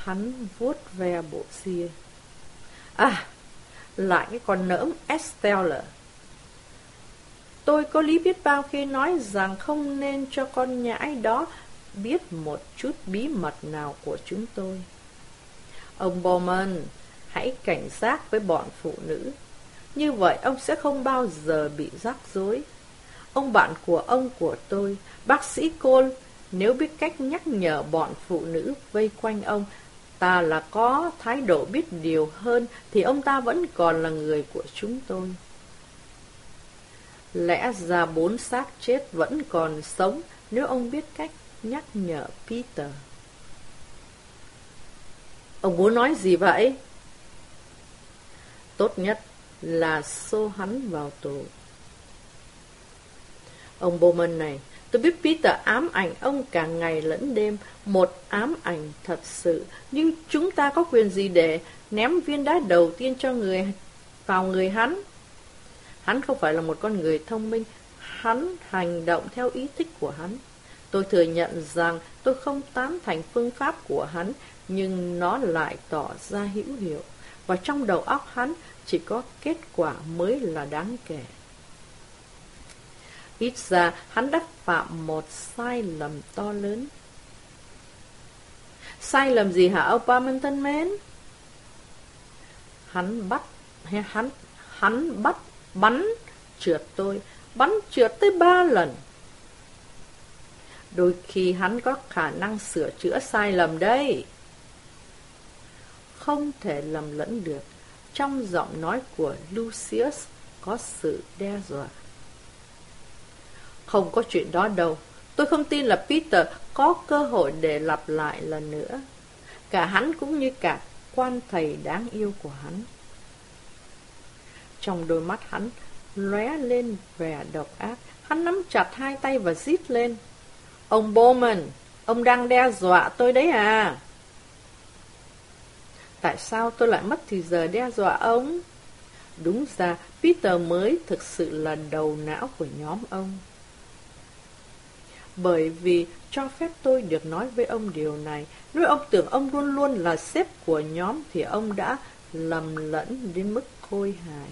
Hắn vuốt ve bộ ria. À, lại cái con nỡm Estelle. Tôi có lý biết bao khi nói rằng không nên cho con nhãi đó biết một chút bí mật nào của chúng tôi. Ông Bowman, hãy cảnh giác với bọn phụ nữ. Như vậy ông sẽ không bao giờ bị rắc rối. Ông bạn của ông của tôi, bác sĩ Cole, nếu biết cách nhắc nhở bọn phụ nữ vây quanh ông ta là có thái độ biết điều hơn, thì ông ta vẫn còn là người của chúng tôi. Lẽ ra bốn xác chết vẫn còn sống nếu ông biết cách nhắc nhở Peter. Ông muốn nói gì vậy? Tốt nhất là xô hắn vào tù. Ông Bowman này, tôi biết Peter ám ảnh ông cả ngày lẫn đêm, một ám ảnh thật sự, nhưng chúng ta có quyền gì để ném viên đá đầu tiên cho người vào người hắn? Hắn không phải là một con người thông minh, hắn hành động theo ý thích của hắn. Tôi thừa nhận rằng tôi không tán thành phương pháp của hắn, nhưng nó lại tỏ ra hữu hiệu, và trong đầu óc hắn chỉ có kết quả mới là đáng kể. Ít ra hắn đã phạm một sai lầm to lớn. Sai lầm gì hả ông Bowman thân mến? Hắn bắt hay hắn hắn bắt bắn trượt tôi, bắn trượt tới ba lần. Đôi khi hắn có khả năng sửa chữa sai lầm đấy. Không thể lầm lẫn được, trong giọng nói của Lucius có sự đe dọa. Không có chuyện đó đâu. Tôi không tin là Peter có cơ hội để lặp lại lần nữa. Cả hắn cũng như cả quan thầy đáng yêu của hắn. Trong đôi mắt hắn lóe lên vẻ độc ác. Hắn nắm chặt hai tay và rít lên. Ông Bowman, ông đang đe dọa tôi đấy à? Tại sao tôi lại mất thì giờ đe dọa ông? Đúng ra Peter mới thực sự là đầu não của nhóm ông. Bởi vì cho phép tôi được nói với ông điều này, nếu ông tưởng ông luôn luôn là sếp của nhóm thì ông đã lầm lẫn đến mức khôi hài.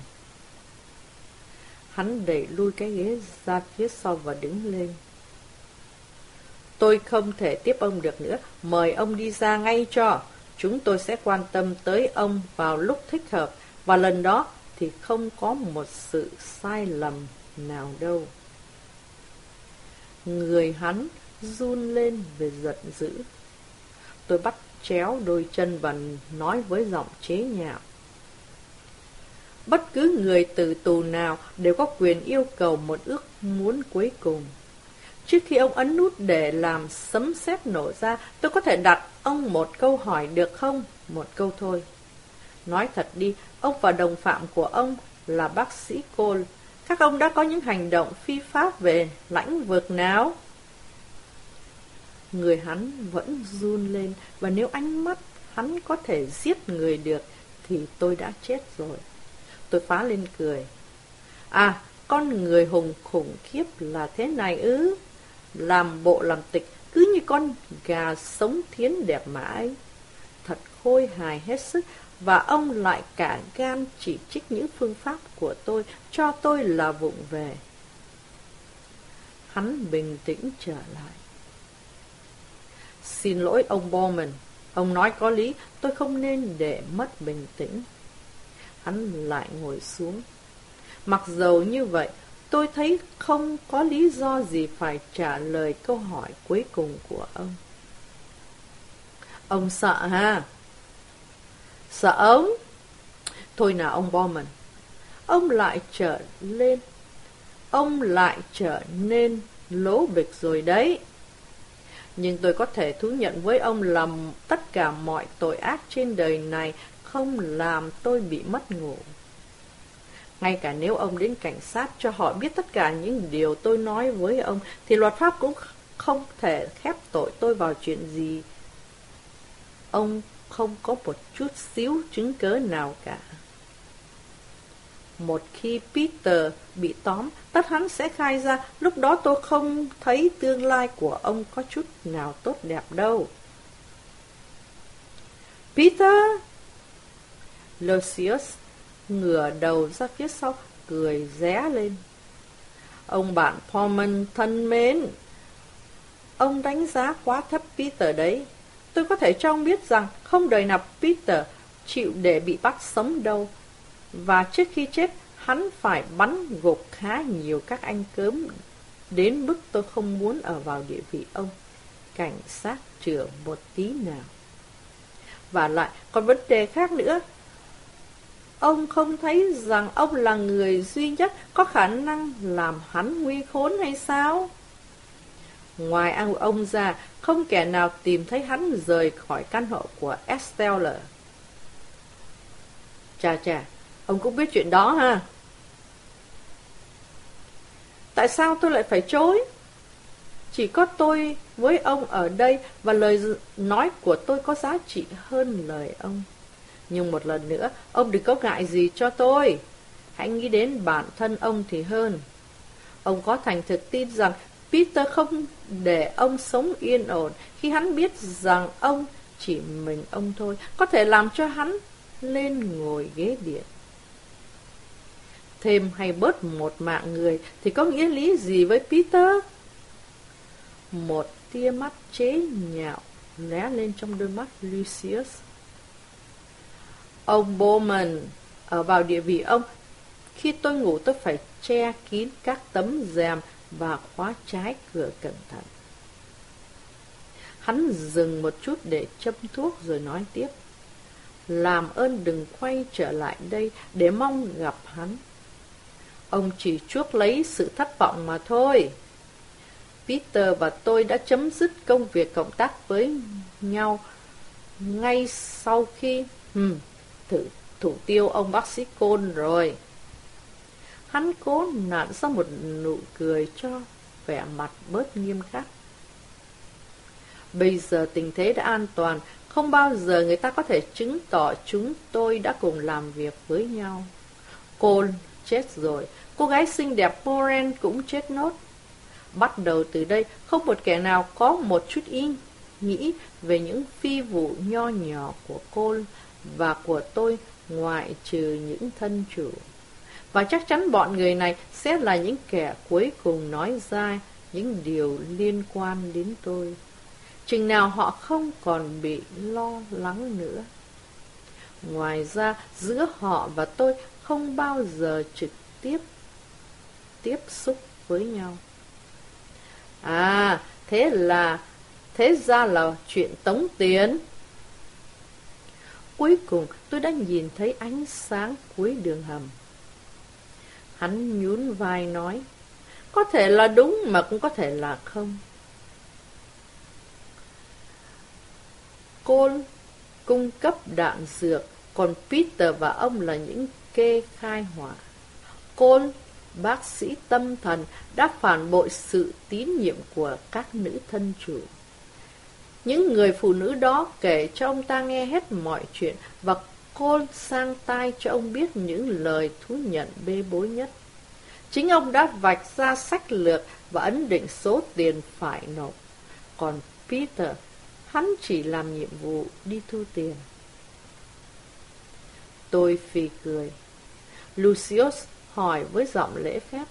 Hắn đẩy lui cái ghế ra phía sau và đứng lên. Tôi không thể tiếp ông được nữa, mời ông đi ra ngay cho. Chúng tôi sẽ quan tâm tới ông vào lúc thích hợp, và lần đó thì không có một sự sai lầm nào đâu. Người hắn run lên về giận dữ. Tôi bắt chéo đôi chân và nói với giọng chế nhạo. Bất cứ người tử tù nào đều có quyền yêu cầu một ước muốn cuối cùng. Trước khi ông ấn nút để làm sấm sét nổ ra, tôi có thể đặt ông một câu hỏi được không? Một câu thôi. Nói thật đi, ông và đồng phạm của ông là bác sĩ Cole. Các ông đã có những hành động phi pháp về lãnh vực nào? Người hắn vẫn run lên, và nếu ánh mắt hắn có thể giết người được thì tôi đã chết rồi. Tôi phá lên cười. À, con người hùng khủng khiếp là thế này ư? Làm bộ làm tịch cứ như con gà sống thiến đẹp mã ấy. Thật khôi hài hết sức. Và ông lại cả gan chỉ trích những phương pháp của tôi, cho tôi là vụng về. Hắn bình tĩnh trở lại. Xin lỗi ông Bowman, ông nói có lý, tôi không nên để mất bình tĩnh. Hắn lại ngồi xuống. Mặc dầu như vậy, tôi thấy không có lý do gì phải trả lời câu hỏi cuối cùng của ông. Ông sợ ha? Sợ ông? Thôi nào ông Bowman. Ông lại trở lên. Ông lại trở nên lố bịch rồi đấy. Nhưng tôi có thể thú nhận với ông là tất cả mọi tội ác trên đời này không làm tôi bị mất ngủ. Ngay cả nếu ông đến cảnh sát cho họ biết tất cả những điều tôi nói với ông, thì luật pháp cũng không thể khép tội tôi vào chuyện gì. Ông không có một chút xíu chứng cớ nào cả. Một khi Peter bị tóm, tất hắn sẽ khai ra, lúc đó tôi không thấy tương lai của ông có chút nào tốt đẹp đâu. Peter! Lucius ngửa đầu ra phía sau, cười ré lên. Ông bạn Pullman thân mến, ông đánh giá quá thấp Peter đấy. Tôi có thể cho ông biết rằng không đời nào Peter chịu để bị bắt sống đâu. Và trước khi chết, hắn phải bắn gục khá nhiều các anh cớm, đến mức tôi không muốn ở vào địa vị ông cảnh sát trưởng một tí nào. Và lại còn vấn đề khác nữa. Ông không thấy rằng ông là người duy nhất có khả năng làm hắn nguy khốn hay sao? Ngoài ông, ông ra, không kẻ nào tìm thấy hắn rời khỏi căn hộ của Estelle. Chà chà, ông cũng biết chuyện đó ha? Tại sao tôi lại phải chối? Chỉ có tôi với ông ở đây, và lời nói của tôi có giá trị hơn lời ông. Nhưng một lần nữa, ông đừng có ngại gì cho tôi. Hãy nghĩ đến bản thân ông thì hơn. Ông có thành thực tin rằng Peter không để ông sống yên ổn khi hắn biết rằng ông, chỉ mình ông thôi, có thể làm cho hắn lên ngồi ghế điện. Thêm hay bớt một mạng người thì có nghĩa lý gì với Peter? Một tia mắt chế nhạo lóe lên trong đôi mắt Lucius. Ông Bowman, ở vào địa vị ông, khi tôi ngủ tôi phải che kín các tấm rèm và khóa trái cửa cẩn thận. Hắn dừng một chút để châm thuốc rồi nói tiếp. Làm ơn đừng quay trở lại đây để mong gặp hắn. Ông chỉ chuốc lấy sự thất vọng mà thôi. Peter và tôi đã chấm dứt công việc cộng tác với nhau ngay sau khi hmm, thử thủ tiêu ông bác sĩ Cole rồi. Hắn cố nặn ra một nụ cười cho vẻ mặt bớt nghiêm khắc. Bây giờ tình thế đã an toàn, không bao giờ người ta có thể chứng tỏ chúng tôi đã cùng làm việc với nhau. Cole chết rồi, cô gái xinh đẹp Moran cũng chết nốt. Bắt đầu từ đây, không một kẻ nào có một chút ý nghĩ về những phi vụ nho nhỏ của Cole và của tôi, ngoại trừ những thân chủ. Và chắc chắn bọn người này sẽ là những kẻ cuối cùng nói ra những điều liên quan đến tôi, chừng nào họ không còn bị lo lắng nữa. Ngoài ra, giữa họ và tôi không bao giờ trực tiếp tiếp xúc với nhau. À, thế là, thế ra là chuyện tống tiền. Cuối cùng tôi đã nhìn thấy ánh sáng cuối đường hầm. Hắn nhún vai nói, có thể là đúng mà cũng có thể là không. Cole cung cấp đạn dược, còn Peter và ông là những kê khai hỏa. Cole, bác sĩ tâm thần, đã phản bội sự tín nhiệm của các nữ thân chủ. Những người phụ nữ đó kể cho ông ta nghe hết mọi chuyện, và Cole sang tai cho ông biết những lời thú nhận bê bối nhất. Chính ông đã vạch ra sách lược và ấn định số tiền phải nộp. Còn Peter, hắn chỉ làm nhiệm vụ đi thu tiền. Tôi phì cười. Lucius hỏi với giọng lễ phép.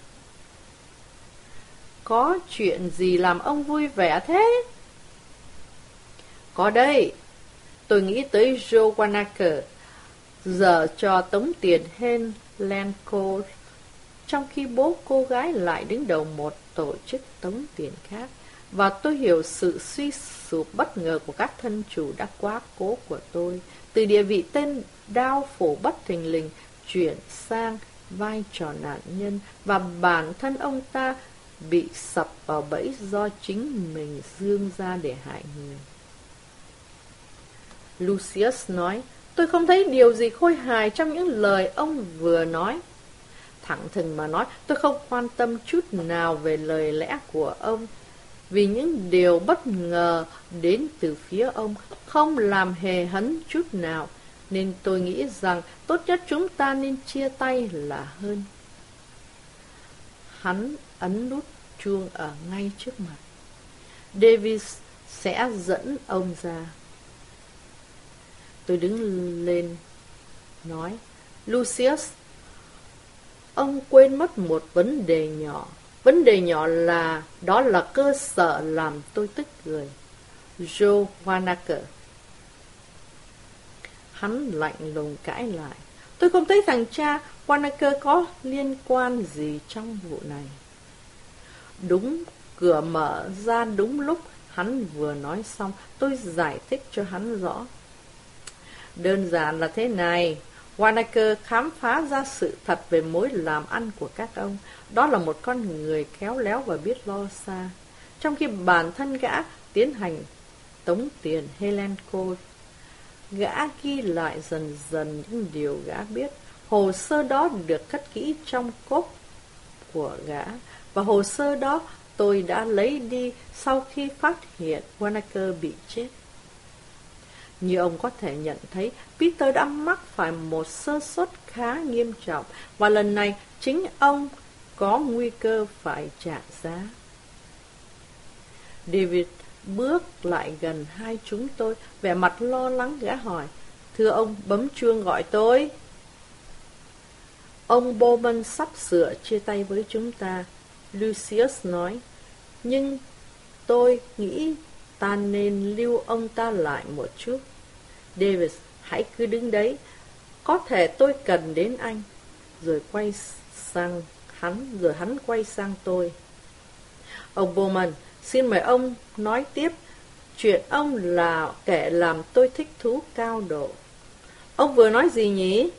Có chuyện gì làm ông vui vẻ thế? Có đây. Tôi nghĩ tới Joe Wanamaker, giờ cho tống tiền Hen Lanco, trong khi bố cô gái lại đứng đầu một tổ chức tống tiền khác. Và tôi hiểu sự suy sụp bất ngờ của các thân chủ đã quá cố của tôi, từ địa vị tên đao phủ bất thình lình chuyển sang vai trò nạn nhân, và bản thân ông ta bị sập vào bẫy do chính mình dương ra để hại người. Lucius nói, tôi không thấy điều gì khôi hài trong những lời ông vừa nói. Thẳng thừng mà nói, tôi không quan tâm chút nào về lời lẽ của ông, vì những điều bất ngờ đến từ phía ông không làm hề hấn chút nào, nên tôi nghĩ rằng tốt nhất chúng ta nên chia tay là hơn. Hắn ấn nút chuông ở ngay trước mặt. Davis sẽ dẫn ông ra. Tôi đứng lên, nói, Lucius, ông quên mất một vấn đề nhỏ. Vấn đề nhỏ là, đó là cơ sở làm tôi tức cười. Joe Wanamaker. Hắn lạnh lùng cãi lại. Tôi không thấy thằng cha Wanamaker có liên quan gì trong vụ này. Đúng, cửa mở ra đúng lúc hắn vừa nói xong. Tôi giải thích cho hắn rõ. Đơn giản là thế này. Wanamaker khám phá ra sự thật về mối làm ăn của các ông. Đó là một con người khéo léo và biết lo xa. Trong khi bản thân gã tiến hành tống tiền Helen Cole, gã ghi lại dần dần những điều gã biết. Hồ sơ đó được cất kỹ trong cốp của gã, và hồ sơ đó tôi đã lấy đi sau khi phát hiện Wanamaker bị chết. Như ông có thể nhận thấy, Peter đã mắc phải một sơ suất khá nghiêm trọng, và lần này chính ông có nguy cơ phải trả giá. David bước lại gần hai chúng tôi, vẻ mặt lo lắng. Gã hỏi, thưa ông, bấm chuông gọi tôi. Ông Bowman sắp sửa chia tay với chúng ta, Lucius nói, nhưng tôi nghĩ ta nên lưu ông ta lại một chút. David, hãy cứ đứng đấy, có thể tôi cần đến anh. Rồi quay sang hắn, rồi hắn quay sang tôi. Ông Bowman, xin mời ông nói tiếp. Chuyện ông là kẻ làm tôi thích thú cao độ. Ông vừa nói gì nhỉ?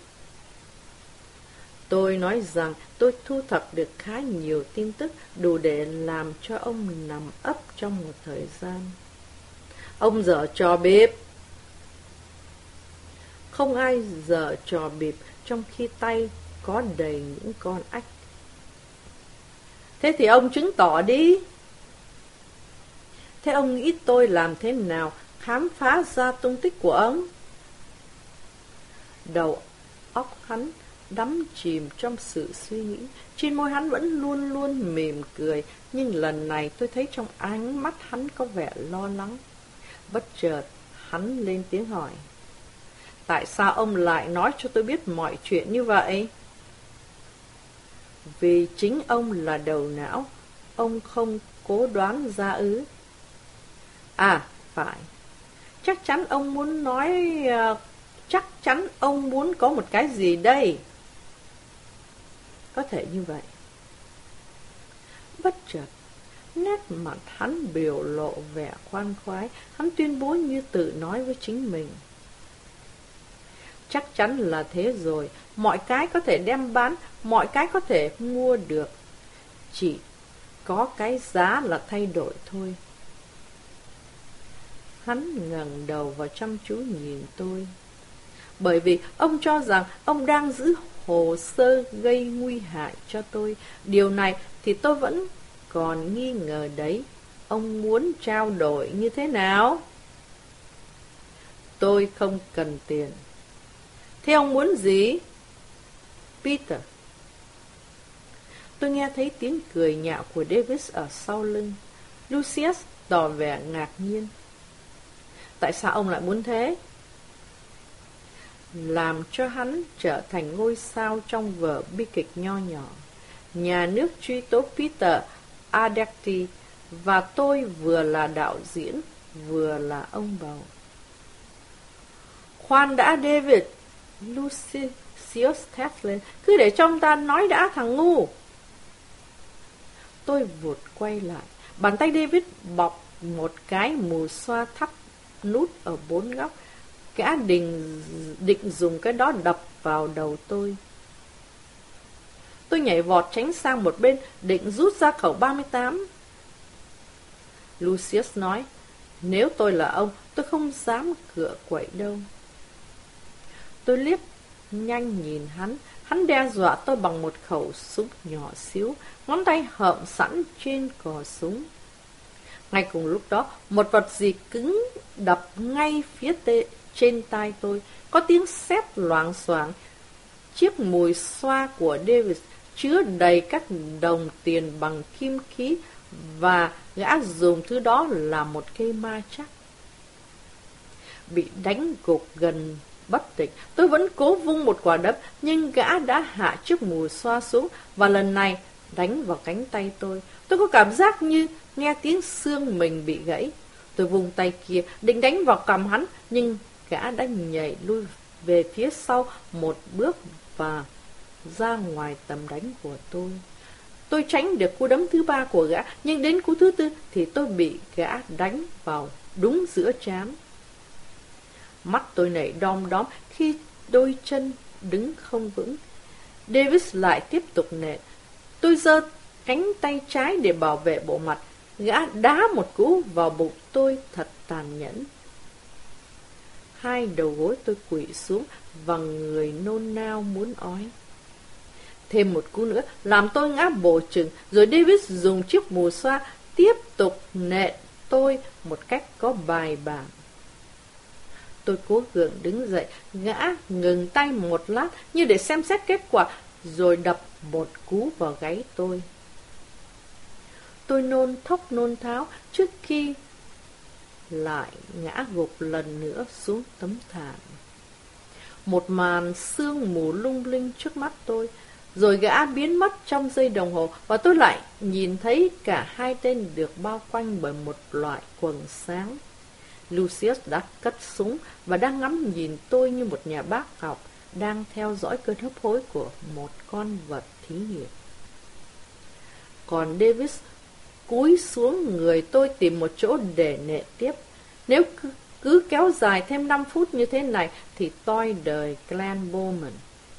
Tôi nói rằng tôi thu thập được khá nhiều tin tức đủ để làm cho ông nằm ấp trong một thời gian. Ông giở trò bịp. Không ai giở trò bịp trong khi tay có đầy những con ách. Thế thì ông chứng tỏ đi. Thế ông nghĩ tôi làm thế nào khám phá ra tung tích của ông? Đầu óc hắn đắm chìm trong sự suy nghĩ. Trên môi hắn vẫn luôn luôn mỉm cười, nhưng lần này tôi thấy trong ánh mắt hắn có vẻ lo lắng. Bất chợt hắn lên tiếng hỏi, tại sao ông lại nói cho tôi biết mọi chuyện như vậy? Vì chính ông là đầu não. Ông không cố đoán ra ư? À, phải. Chắc chắn ông muốn nói... Uh, chắc chắn ông muốn có một cái gì đây? Có thể như vậy. Bất chợt, nét mặt hắn biểu lộ vẻ khoan khoái. Hắn tuyên bố như tự nói với chính mình. Chắc chắn là thế rồi. Mọi cái có thể đem bán, mọi cái có thể mua được. Chỉ có cái giá là thay đổi thôi. Hắn ngẩng đầu và chăm chú nhìn tôi. Bởi vì ông cho rằng ông đang giữ hồ sơ gây nguy hại cho tôi. Điều này thì tôi vẫn còn nghi ngờ đấy. Ông muốn trao đổi như thế nào? Tôi không cần tiền. Thế ông muốn gì? Peter. Tôi nghe thấy tiếng cười nhạo của Davis ở sau lưng. Lucius tỏ vẻ ngạc nhiên. Tại sao ông lại muốn thế? Làm cho hắn trở thành ngôi sao trong vở bi kịch nho nhỏ. Nhà nước truy tố Peter Arditi, và tôi vừa là đạo diễn, vừa là ông bầu. Khoan đã, David. Lucius thét lên. Cứ để cho ông ta nói đã, thằng ngu. Tôi vụt quay lại. Bàn tay David bọc một cái mù xoa thắt nút ở bốn góc. Gã định, định dùng cái đó đập vào đầu tôi. Tôi nhảy vọt tránh sang một bên, định rút ra khẩu ba mươi tám. Lucius nói, nếu tôi là ông, tôi không dám cựa quậy đâu. Tôi liếc nhanh nhìn hắn. Hắn đe dọa tôi bằng một khẩu súng nhỏ xíu, ngón tay hậm sẵn trên cò súng. Ngay cùng lúc đó, một vật gì cứng đập ngay phía tê, trên tai tôi. Có tiếng sét loảng xoảng. Chiếc mùi xoa của Davis chứa đầy các đồng tiền bằng kim khí, và gã dùng thứ đó là một cây ma chắc. bị đánh gục gần bất tỉnh. Tôi vẫn cố vung một quả đấm, nhưng gã đã hạ chiếc mù xoa xuống, và lần này đánh vào cánh tay tôi. Tôi có cảm giác như nghe tiếng xương mình bị gãy. Tôi vung tay kia, định đánh vào cằm hắn, nhưng gã đã nhảy lui về phía sau một bước và ra ngoài tầm đánh của tôi. Tôi tránh được cú đấm thứ ba của gã, nhưng đến cú thứ tư thì tôi bị gã đánh vào đúng giữa trán. Mắt tôi nảy đom đóm khi đôi chân đứng không vững. Davis lại tiếp tục nện. Tôi giơ cánh tay trái để bảo vệ bộ mặt. Gã đá một cú vào bụng tôi thật tàn nhẫn. Hai đầu gối tôi quỵ xuống và người nôn nao muốn ói. Thêm một cú nữa làm tôi ngã bổ chừng, rồi Davis dùng chiếc mù xoa tiếp tục nện tôi một cách có bài bản. Tôi cố gượng đứng dậy, gã ngừng tay một lát như để xem xét kết quả, rồi đập một cú vào gáy tôi. Tôi nôn thốc nôn tháo trước khi lại ngã gục lần nữa xuống tấm thảm. Một màn sương mù lung linh trước mắt tôi, rồi gã biến mất trong giây đồng hồ, và tôi lại nhìn thấy cả hai tên được bao quanh bởi một loại quầng sáng. Lucius đã cất súng và đang ngắm nhìn tôi như một nhà bác học đang theo dõi cơn hấp hối của một con vật thí nghiệm. Còn Davis cúi xuống người tôi tìm một chỗ để nện tiếp. Nếu cứ, cứ kéo dài thêm năm phút như thế này thì toi đời Glenn Bowman.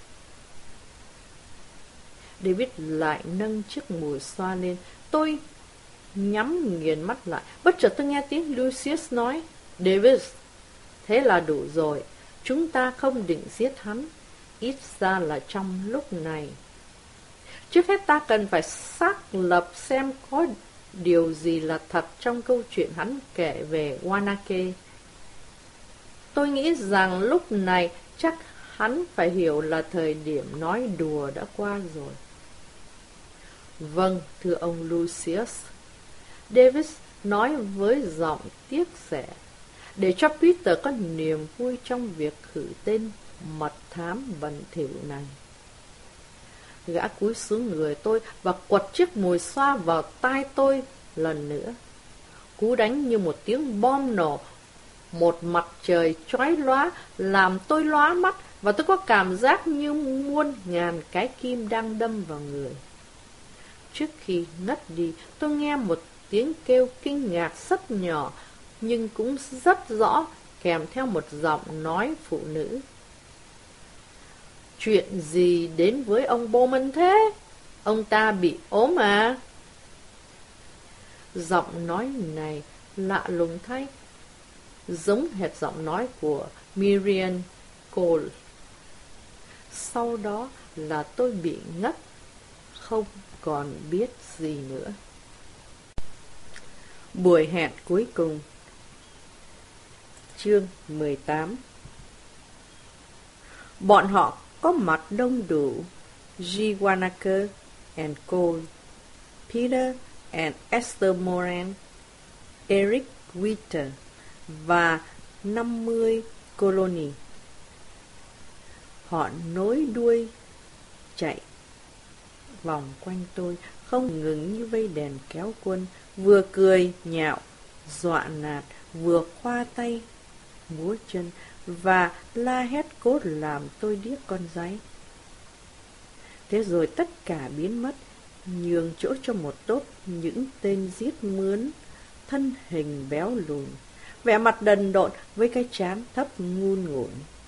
David lại nâng chiếc mùi xoa lên. Tôi nhắm nghiền mắt lại. Bất chợt tôi nghe tiếng Lucius nói: Davis, thế là đủ rồi. Chúng ta không định giết hắn, ít ra là trong lúc này. Trước hết ta cần phải xác lập xem có điều gì là thật trong câu chuyện hắn kể về Wanake. Tôi nghĩ rằng lúc này chắc hắn phải hiểu là thời điểm nói đùa đã qua rồi. Vâng, thưa ông Lucius, Davis nói với giọng tiếc rẻ, để cho Peter có niềm vui trong việc khử tên mật thám bẩn thỉu này. Gã cúi xuống người tôi và quật chiếc mùi xoa vào tai tôi lần nữa. Cú đánh như một tiếng bom nổ, một mặt trời chói lóa làm tôi lóa mắt, và tôi có cảm giác như muôn ngàn cái kim đang đâm vào người. Trước khi ngất đi, tôi nghe một tiếng kêu kinh ngạc rất nhỏ, nhưng cũng rất rõ, kèm theo một giọng nói phụ nữ. Chuyện gì đến với ông Bowman thế? Ông ta bị ốm à? Giọng nói này lạ lùng thay, giống hệt giọng nói của Miriam Cole. Sau đó là tôi bị ngất, không còn biết gì nữa. Buổi hẹn cuối cùng. Chương mười tám. Bọn họ có mặt đông đủ. G. Wanaka and Cole, Peter and Esther Moran, Eric Witter và năm mươi Colony. Họ nối đuôi chạy vòng quanh tôi, không ngừng như vây đèn kéo quân, vừa cười nhạo dọa nạt, vừa khoa tay múa chân và la hét cốt làm tôi điếc con giấy. Thế rồi tất cả biến mất, nhường chỗ cho một tốp những tên giết mướn, thân hình béo lùn, vẻ mặt đần độn với cái trán thấp ngun ngủn.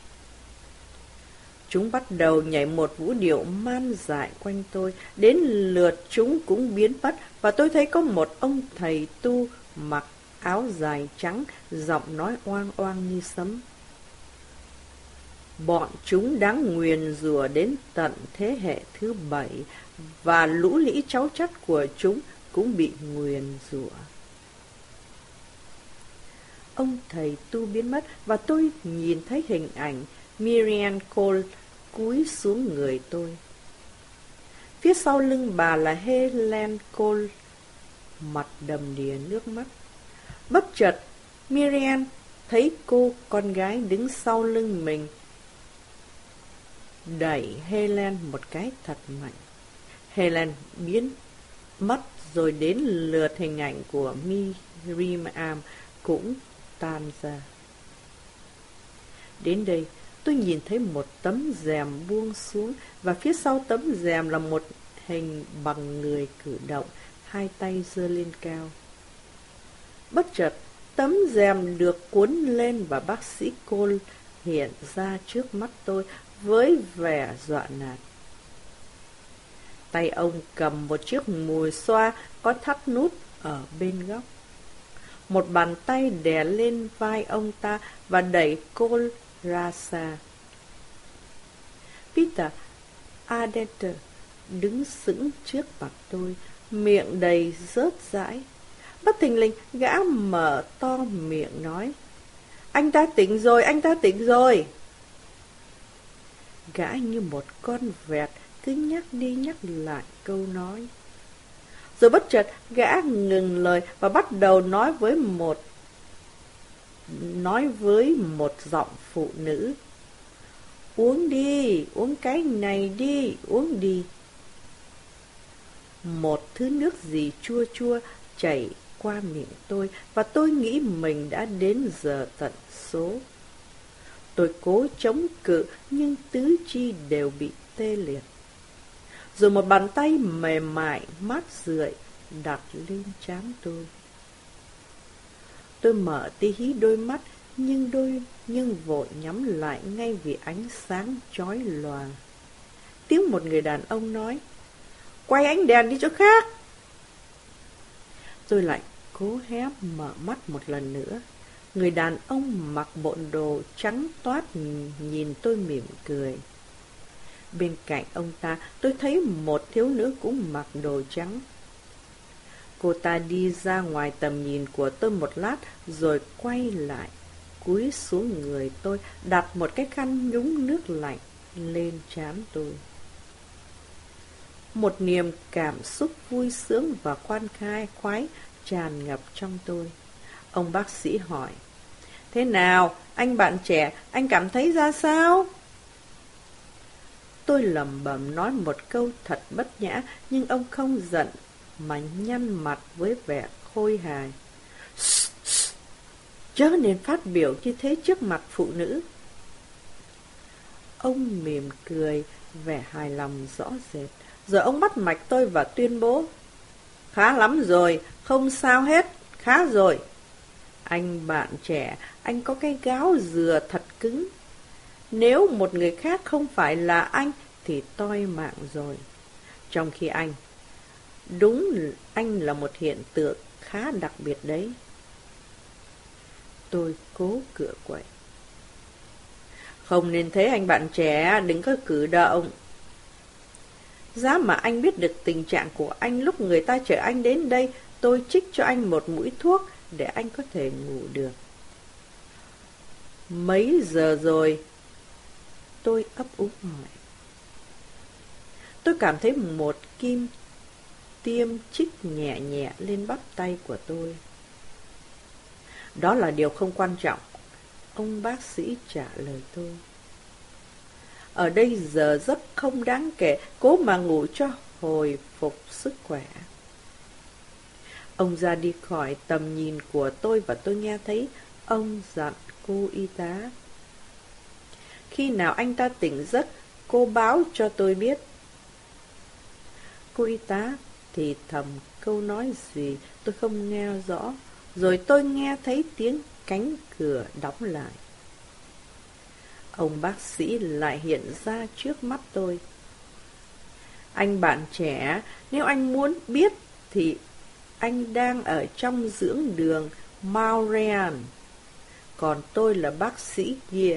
Chúng bắt đầu nhảy một vũ điệu man dại quanh tôi, đến lượt chúng cũng biến mất, và tôi thấy có một ông thầy tu mặc áo dài trắng, giọng nói oang oang như sấm. Bọn chúng đáng nguyền rủa đến tận thế hệ thứ bảy, và lũ lĩ cháu chắt của chúng cũng bị nguyền rủa. Ông thầy tu biến mất, và tôi nhìn thấy hình ảnh Miriam Cole cúi xuống người tôi. Phía sau lưng bà là Helen Cole, mặt đầm đìa nước mắt. Bất chợt, Miriam thấy cô con gái đứng sau lưng mình đẩy Helen một cái thật mạnh. Helen biến mất, rồi đến lượt hình ảnh của Miriam cũng tan ra. Đến đây, tôi nhìn thấy một tấm rèm buông xuống, và phía sau tấm rèm là một hình bằng người cử động, hai tay giơ lên cao. Bất chợt, tấm rèm được cuốn lên và bác sĩ Cole hiện ra trước mắt tôi với vẻ dọa nạt. Tay ông cầm một chiếc mùi xoa có thắt nút ở bên góc. Một bàn tay đè lên vai ông ta và đẩy Cole ra xa. Peter Ardenter đứng sững trước mặt tôi, miệng đầy rớt rãi. Bất thình lình, gã mở to miệng nói: "Anh ta tỉnh rồi, anh ta tỉnh rồi!" Gã như một con vẹt cứ nhắc đi nhắc lại câu nói. Rồi bất chợt, gã ngừng lời và bắt đầu nói với một nói với một giọng phụ nữ: "Uống đi, uống cái này đi, uống đi." Một thứ nước gì chua chua chảy qua miệng tôi, và tôi nghĩ mình đã đến giờ tận số. Tôi cố chống cự, nhưng tứ chi đều bị tê liệt. Rồi một bàn tay mềm mại, mát rượi đặt lên trán tôi. Tôi mở tí hí đôi mắt, nhưng đôi nhưng vội nhắm lại ngay vì ánh sáng chói lòa. Tiếng một người đàn ông nói: "Quay ánh đèn đi chỗ khác." Tôi lại cố hé mở mắt một lần nữa. Người đàn ông mặc bộ đồ trắng toát nhìn tôi mỉm cười. Bên cạnh ông ta, tôi thấy một thiếu nữ cũng mặc đồ trắng. Cô ta đi ra ngoài tầm nhìn của tôi một lát, rồi quay lại, cúi xuống người tôi, đặt một cái khăn nhúng nước lạnh lên trán tôi. Một niềm cảm xúc vui sướng và khoan khai khoái tràn ngập trong tôi. Ông bác sĩ hỏi: "Thế nào, anh bạn trẻ, anh cảm thấy ra sao?" Tôi lẩm bẩm nói một câu thật bất nhã, nhưng ông không giận mà nhăn mặt với vẻ khôi hài. "Chớ nên phát biểu như thế trước mặt phụ nữ." Ông mỉm cười, vẻ hài lòng rõ rệt. Rồi ông bắt mạch tôi và tuyên bố: "Khá lắm rồi, không sao hết, khá rồi. Anh bạn trẻ, anh có cái gáo dừa thật cứng. Nếu một người khác không phải là anh thì toi mạng rồi. Trong khi anh, đúng anh là một hiện tượng khá đặc biệt đấy." Tôi cố cựa quậy: "Không nên thế anh bạn trẻ, đừng có cử động. Giá mà anh biết được tình trạng của anh lúc người ta chở anh đến đây, tôi trích cho anh một mũi thuốc để anh có thể ngủ được." "Mấy giờ rồi?" tôi ấp úng hỏi. Tôi cảm thấy một kim tiêm chích nhẹ nhẹ lên bắp tay của tôi. "Đó là điều không quan trọng," ông bác sĩ trả lời tôi. "Ở đây giờ giấc không đáng kể, cố mà ngủ cho hồi phục sức khỏe." Ông ra đi khỏi tầm nhìn của tôi, và tôi nghe thấy ông dặn cô y tá: "Khi nào anh ta tỉnh giấc, cô báo cho tôi biết." Cô y tá thì thầm câu nói gì tôi không nghe rõ. Rồi tôi nghe thấy tiếng cánh cửa đóng lại. Ông bác sĩ lại hiện ra trước mắt tôi. "Anh bạn trẻ, nếu anh muốn biết thì anh đang ở trong dưỡng đường Montreal. Còn tôi là bác sĩ kia.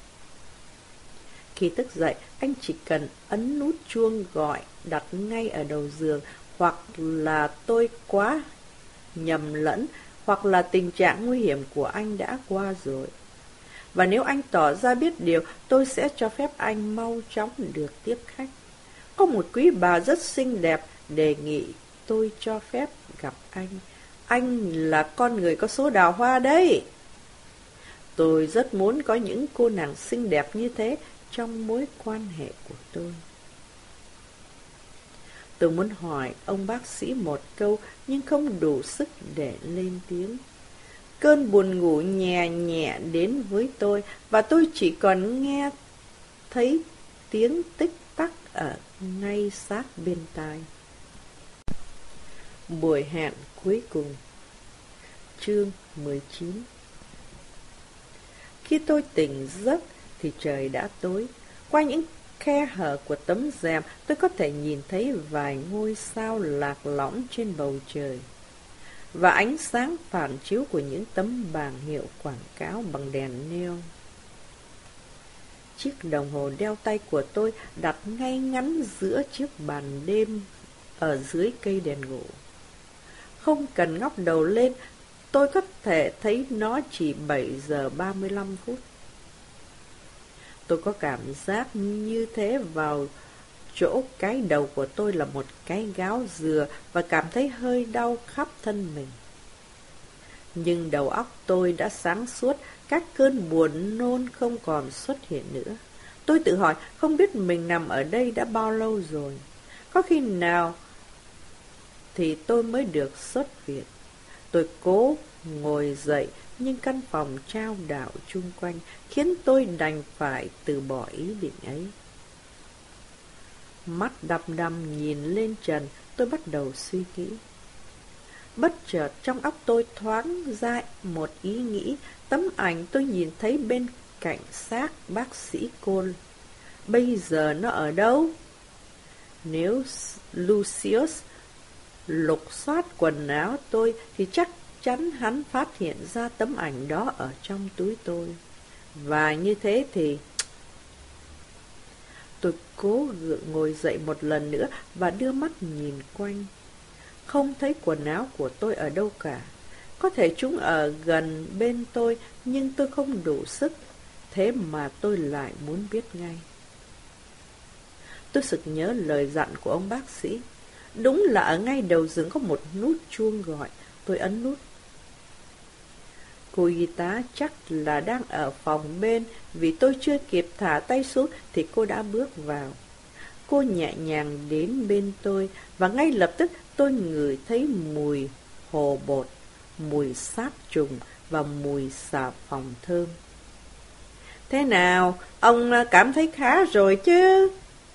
Khi thức dậy, anh chỉ cần ấn nút chuông gọi đặt ngay ở đầu giường, hoặc là tôi quá nhầm lẫn, hoặc là tình trạng nguy hiểm của anh đã qua rồi. Và nếu anh tỏ ra biết điều, tôi sẽ cho phép anh mau chóng được tiếp khách. Có một quý bà rất xinh đẹp đề nghị tôi cho phép gặp anh. Anh là con người có số đào hoa đấy." Tôi rất muốn có những cô nàng xinh đẹp như thế trong mối quan hệ của tôi. Tôi muốn hỏi ông bác sĩ một câu nhưng không đủ sức để lên tiếng. Cơn buồn ngủ nhẹ nhẹ đến với tôi và tôi chỉ còn nghe thấy tiếng tích tắc ở ngay sát bên tai. Buổi hẹn cuối cùng. Chương mười chín. Khi tôi tỉnh giấc thì trời đã tối. Qua những khe hở của tấm rèm, tôi có thể nhìn thấy vài ngôi sao lạc lõng trên bầu trời và ánh sáng phản chiếu của những tấm bảng hiệu quảng cáo bằng đèn neon. Chiếc đồng hồ đeo tay của tôi đặt ngay ngắn giữa chiếc bàn đêm ở dưới cây đèn ngủ. Không cần ngóc đầu lên, tôi có thể thấy nó chỉ bảy giờ ba mươi lăm phút. Tôi có cảm giác như thế vào chỗ cái đầu của tôi là một cái gáo dừa và cảm thấy hơi đau khắp thân mình. Nhưng đầu óc tôi đã sáng suốt, các cơn buồn nôn không còn xuất hiện nữa. Tôi tự hỏi không biết mình nằm ở đây đã bao lâu rồi. Có khi nào thì tôi mới được xuất viện. Tôi cố ngồi dậy nhưng căn phòng trao đảo chung quanh khiến tôi đành phải từ bỏ ý định ấy. Mắt đăm đăm nhìn lên trần, tôi bắt đầu suy nghĩ. Bất chợt trong óc tôi thoáng ra một ý nghĩ. Tấm ảnh tôi nhìn thấy bên cạnh xác bác sĩ Cole, bây giờ nó ở đâu? Nếu Lucius lục soát quần áo tôi thì chắc chắn hắn phát hiện ra tấm ảnh đó ở trong túi tôi. Và như thế thì... Tôi cố gượng ngồi dậy một lần nữa và đưa mắt nhìn quanh. Không thấy quần áo của tôi ở đâu cả. Có thể chúng ở gần bên tôi, nhưng tôi không đủ sức. Thế mà tôi lại muốn biết ngay. Tôi sực nhớ lời dặn của ông bác sĩ. Đúng là ở ngay đầu giường có một nút chuông gọi. Tôi ấn nút. Cô y tá chắc là đang ở phòng bên, vì tôi chưa kịp thả tay xuống thì cô đã bước vào. Cô nhẹ nhàng đến bên tôi và ngay lập tức tôi ngửi thấy mùi hồ bột, mùi sát trùng và mùi xà phòng thơm. Thế nào, ông cảm thấy khá rồi chứ?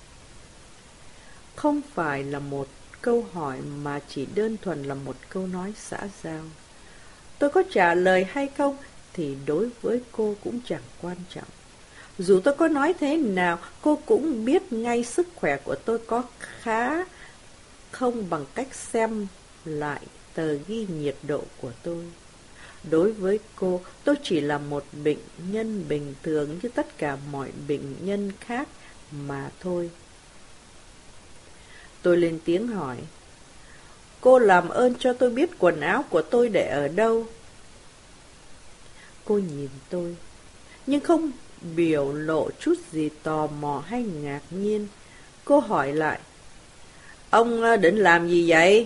Không phải là một câu hỏi mà chỉ đơn thuần là một câu nói xã giao. Tôi có trả lời hay không thì đối với cô cũng chẳng quan trọng. Dù tôi có nói thế nào, cô cũng biết ngay sức khỏe của tôi có khá không bằng cách xem lại tờ ghi nhiệt độ của tôi. Đối với cô, tôi chỉ là một bệnh nhân bình thường như tất cả mọi bệnh nhân khác mà thôi. Tôi lên tiếng hỏi. Cô làm ơn cho tôi biết quần áo của tôi để ở đâu. Cô nhìn tôi, nhưng không biểu lộ chút gì tò mò hay ngạc nhiên. Cô hỏi lại. Ông định làm gì vậy?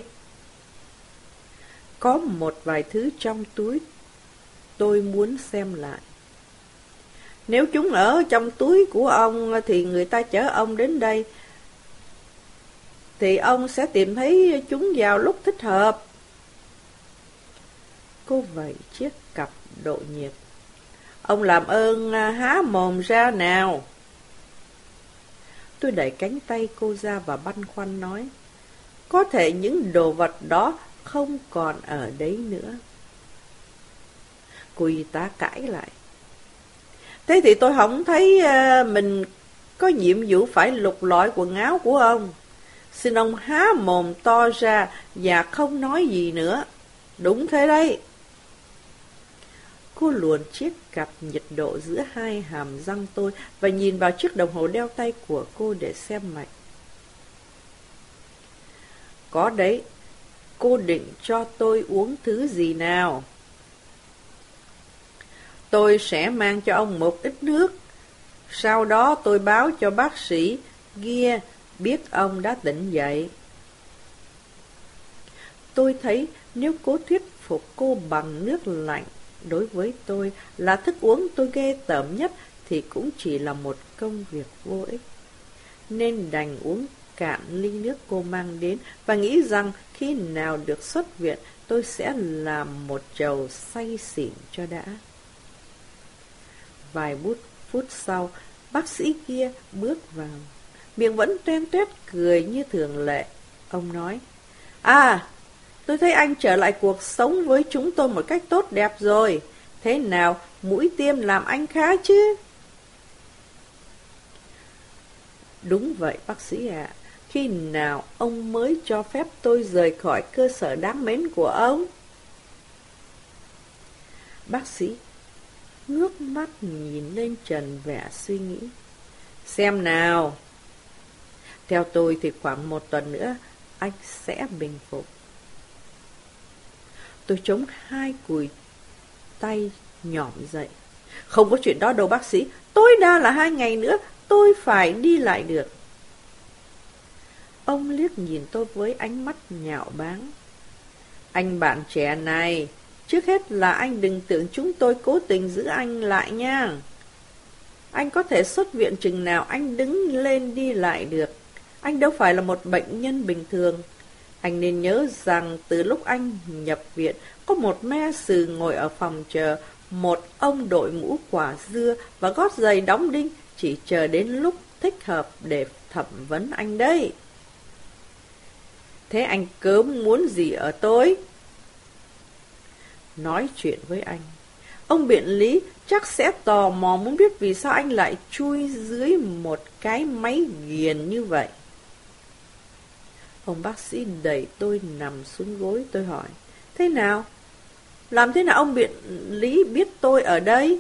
Có một vài thứ trong túi tôi muốn xem lại. Nếu chúng ở trong túi của ông thì người ta chở ông đến đây, thì ông sẽ tìm thấy chúng vào lúc thích hợp. Cô vẩy chiếc cặp độ nhiệt. Ông làm ơn há mồm ra nào. Tôi đẩy cánh tay cô ra và băn khoăn nói. Có thể những đồ vật đó không còn ở đấy nữa. Cô y tá cãi lại. Thế thì tôi không thấy uh, mình có nhiệm vụ phải lục lọi quần áo của ông. Xin ông há mồm to ra và không nói gì nữa. Đúng thế đấy. Cô luồn chiếc cặp nhiệt độ giữa hai hàm răng tôi và nhìn vào chiếc đồng hồ đeo tay của cô để xem mạch. Có đấy, cô định cho tôi uống thứ gì nào? Tôi sẽ mang cho ông một ít nước. Sau đó tôi báo cho bác sĩ Gia biết ông đã tỉnh dậy. Tôi thấy nếu cố thuyết phục cô bằng nước lạnh đối với tôi là thức uống tôi ghê tởm nhất thì cũng chỉ là một công việc vô ích. Nên đành uống cạn ly nước cô mang đến và nghĩ rằng khi nào được xuất viện tôi sẽ làm một chầu say xỉn cho đã. Vài bút phút sau, bác sĩ kia bước vào, miệng vẫn toen toét cười như thường lệ. Ông nói, à, tôi thấy anh trở lại cuộc sống với chúng tôi một cách tốt đẹp rồi. Thế nào, mũi tiêm làm anh khá chứ? Đúng vậy bác sĩ ạ. À. Khi nào ông mới cho phép tôi rời khỏi cơ sở đáng mến của ông? Bác sĩ ngước mắt nhìn lên trần vẻ suy nghĩ. Xem nào. Theo tôi thì khoảng một tuần nữa anh sẽ bình phục. Tôi chống hai cùi tay nhỏm dậy. Không có chuyện đó đâu bác sĩ. Tối đa là hai ngày nữa tôi phải đi lại được. Ông liếc nhìn tôi với ánh mắt nhạo báng. Anh bạn trẻ này, trước hết là anh đừng tưởng chúng tôi cố tình giữ anh lại nha. Anh có thể xuất viện chừng nào anh đứng lên đi lại được. Anh đâu phải là một bệnh nhân bình thường. Anh nên nhớ rằng từ lúc anh nhập viện, có một me sừ ngồi ở phòng chờ, một ông đội mũ quả dưa và gót giày đóng đinh, chỉ chờ đến lúc thích hợp để thẩm vấn anh đấy. Thế anh cớm muốn gì ở tôi? Nói chuyện với anh. Ông biện lý chắc sẽ tò mò muốn biết vì sao anh lại chui dưới một cái máy nghiền như vậy. Ông bác sĩ đẩy tôi nằm xuống gối, tôi hỏi. Thế nào? Làm thế nào ông biện lý biết tôi ở đây?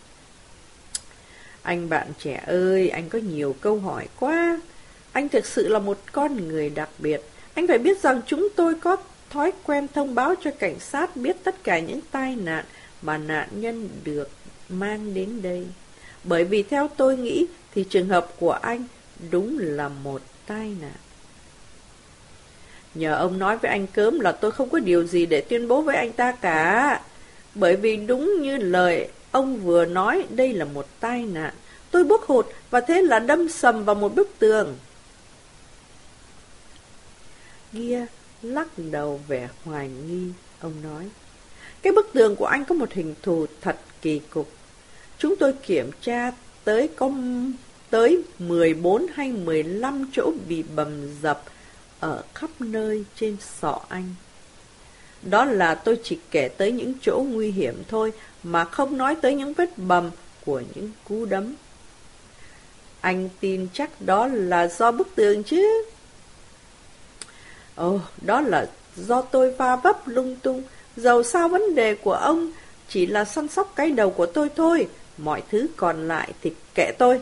Anh bạn trẻ ơi, anh có nhiều câu hỏi quá. Anh thực sự là một con người đặc biệt. Anh phải biết rằng chúng tôi có thói quen thông báo cho cảnh sát biết tất cả những tai nạn mà nạn nhân được mang đến đây. Bởi vì theo tôi nghĩ thì trường hợp của anh đúng là một tai nạn. Nhờ ông nói với anh cớm là tôi không có điều gì để tuyên bố với anh ta cả. Bởi vì đúng như lời ông vừa nói, đây là một tai nạn. Tôi bốc hụt và thế là đâm sầm vào một bức tường. Gia lắc đầu vẻ hoài nghi. Ông nói, cái bức tường của anh có một hình thù thật kỳ cục. Chúng tôi kiểm tra tới có tới mười bốn hay mười lăm chỗ bị bầm dập ở khắp nơi trên sọ anh. Đó là tôi chỉ kể tới những chỗ nguy hiểm thôi, mà không nói tới những vết bầm của những cú đấm. Anh tin chắc đó là do bức tường chứ? Ồ, đó là do tôi va vấp lung tung. Dầu sao vấn đề của ông chỉ là săn sóc cái đầu của tôi thôi. Mọi thứ còn lại thì kệ tôi.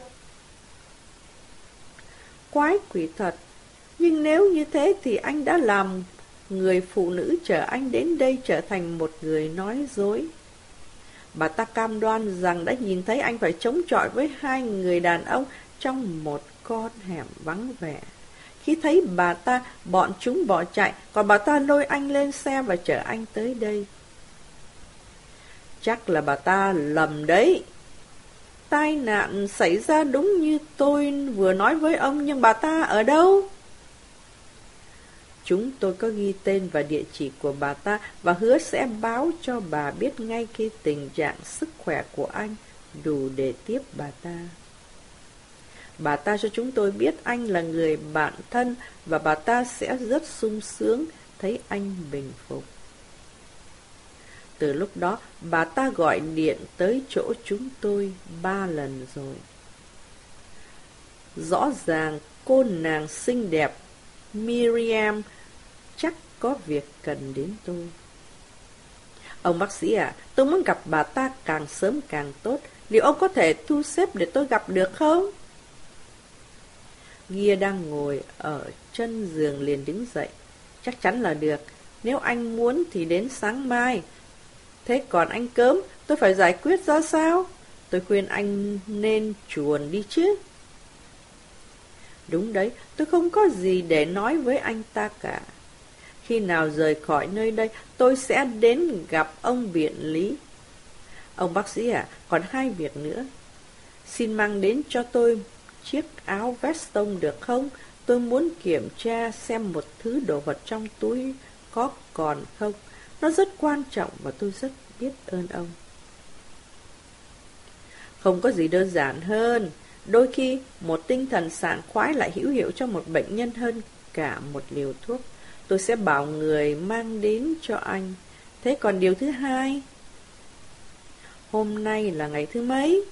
Quái quỷ thật. Nhưng nếu như thế thì anh đã làm người phụ nữ chở anh đến đây trở thành một người nói dối. Bà ta cam đoan rằng đã nhìn thấy anh phải chống chọi với hai người đàn ông trong một con hẻm vắng vẻ. Khi thấy bà ta, bọn chúng bỏ chạy, còn bà ta lôi anh lên xe và chở anh tới đây. Chắc là bà ta lầm đấy. Tai nạn xảy ra đúng như tôi vừa nói với ông, nhưng bà ta ở đâu? Chúng tôi có ghi tên và địa chỉ của bà ta và hứa sẽ báo cho bà biết ngay khi tình trạng sức khỏe của anh đủ để tiếp bà ta. Bà ta cho chúng tôi biết anh là người bạn thân và bà ta sẽ rất sung sướng thấy anh bình phục. Từ lúc đó, bà ta gọi điện tới chỗ chúng tôi ba lần rồi. Rõ ràng cô nàng xinh đẹp Miriam chắc có việc cần đến tôi. Ông bác sĩ ạ, à, tôi muốn gặp bà ta càng sớm càng tốt. Liệu ông có thể thu xếp để tôi gặp được không? Gia đang ngồi ở chân giường liền đứng dậy. Chắc chắn là được. Nếu anh muốn thì đến sáng mai. Thế còn anh cớm, tôi phải giải quyết ra sao? Tôi khuyên anh nên chuồn đi chứ. Đúng đấy, tôi không có gì để nói với anh ta cả. Khi nào rời khỏi nơi đây, tôi sẽ đến gặp ông biện lý. Ông bác sĩ ạ, còn hai việc nữa. Xin mang đến cho tôi chiếc áo veston được không? Tôi muốn kiểm tra xem một thứ đồ vật trong túi có còn không. Nó rất quan trọng và tôi rất biết ơn ông. Không có gì đơn giản hơn. Đôi khi, một tinh thần sảng khoái lại hữu hiệu cho một bệnh nhân hơn cả một liều thuốc. Tôi sẽ bảo người mang đến cho anh. Thế còn điều thứ hai? Hôm nay là ngày thứ mấy?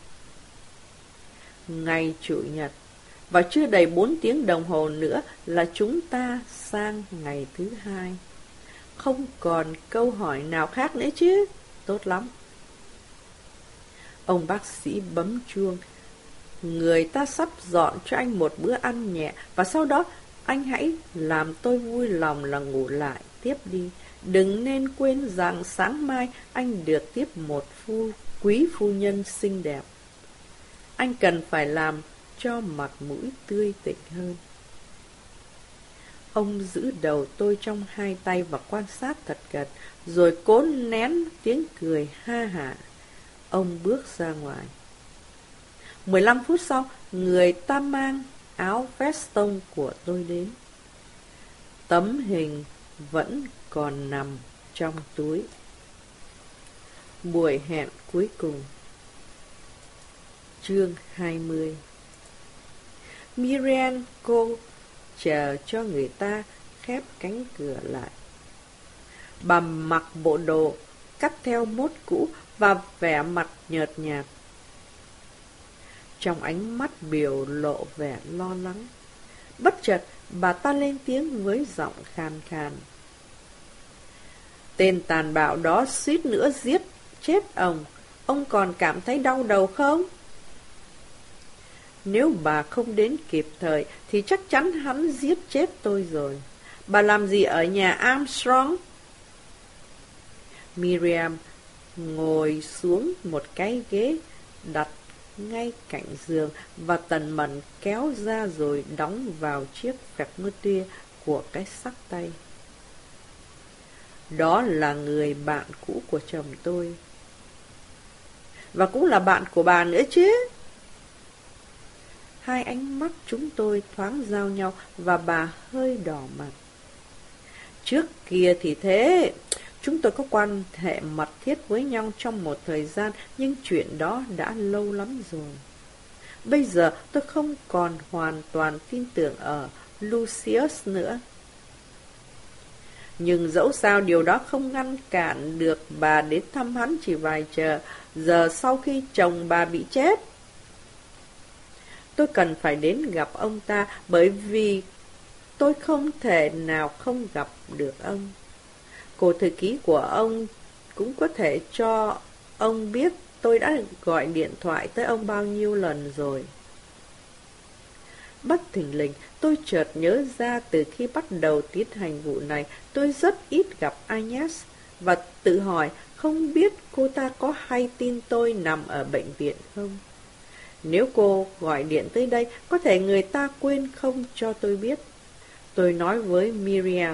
Ngày Chủ nhật. Và chưa đầy bốn tiếng đồng hồ nữa là chúng ta sang ngày thứ hai. Không còn câu hỏi nào khác nữa chứ? Tốt lắm. Ông bác sĩ bấm chuông. Người ta sắp dọn cho anh một bữa ăn nhẹ, và sau đó anh hãy làm tôi vui lòng là ngủ lại tiếp đi. Đừng nên quên rằng sáng mai anh được tiếp một phu quý phu nhân xinh đẹp. Anh cần phải làm cho mặt mũi tươi tỉnh hơn. Ông giữ đầu tôi trong hai tay và quan sát thật gần, rồi cố nén tiếng cười ha hả. Ông bước ra ngoài. Mười lăm phút sau, người ta mang áo veston của tôi đến. Tấm hình vẫn còn nằm trong túi. Buổi hẹn cuối cùng. Chương hai mươi. Miriam cô chờ cho người ta khép cánh cửa lại. Bà mặc bộ đồ cắt theo mốt cũ và vẻ mặt nhợt nhạt. Trong ánh mắt biểu lộ vẻ lo lắng. Bất chợt, bà ta lên tiếng với giọng khàn khàn. Tên tàn bạo đó suýt nữa giết chết ông. Ông còn cảm thấy đau đầu không? Nếu bà không đến kịp thời thì chắc chắn hắn giết chết tôi rồi. Bà làm gì ở nhà Armstrong? Miriam ngồi xuống một cái ghế đặt ngay cạnh giường và tần mẩn kéo ra rồi đóng vào chiếc Vermeer của cái xắc tay. Đó là người bạn cũ của chồng tôi. Và cũng là bạn của bà nữa chứ. Hai ánh mắt chúng tôi thoáng giao nhau và bà hơi đỏ mặt. Trước kia thì thế, chúng tôi có quan hệ mật thiết với nhau trong một thời gian, nhưng chuyện đó đã lâu lắm rồi. Bây giờ tôi không còn hoàn toàn tin tưởng ở Lucius nữa. Nhưng dẫu sao điều đó không ngăn cản được bà đến thăm hắn chỉ vài giờ, giờ sau khi chồng bà bị chết. Tôi cần phải đến gặp ông ta bởi vì tôi không thể nào không gặp được ông. Cổ thư ký của ông cũng có thể cho ông biết tôi đã gọi điện thoại tới ông bao nhiêu lần rồi. Bất thình lình, tôi chợt nhớ ra từ khi bắt đầu tiến hành vụ này, tôi rất ít gặp Agnes, và tự hỏi không biết cô ta có hay tin tôi nằm ở bệnh viện không. Nếu cô gọi điện tới đây, có thể người ta quên không cho tôi biết. Tôi nói với Miriam.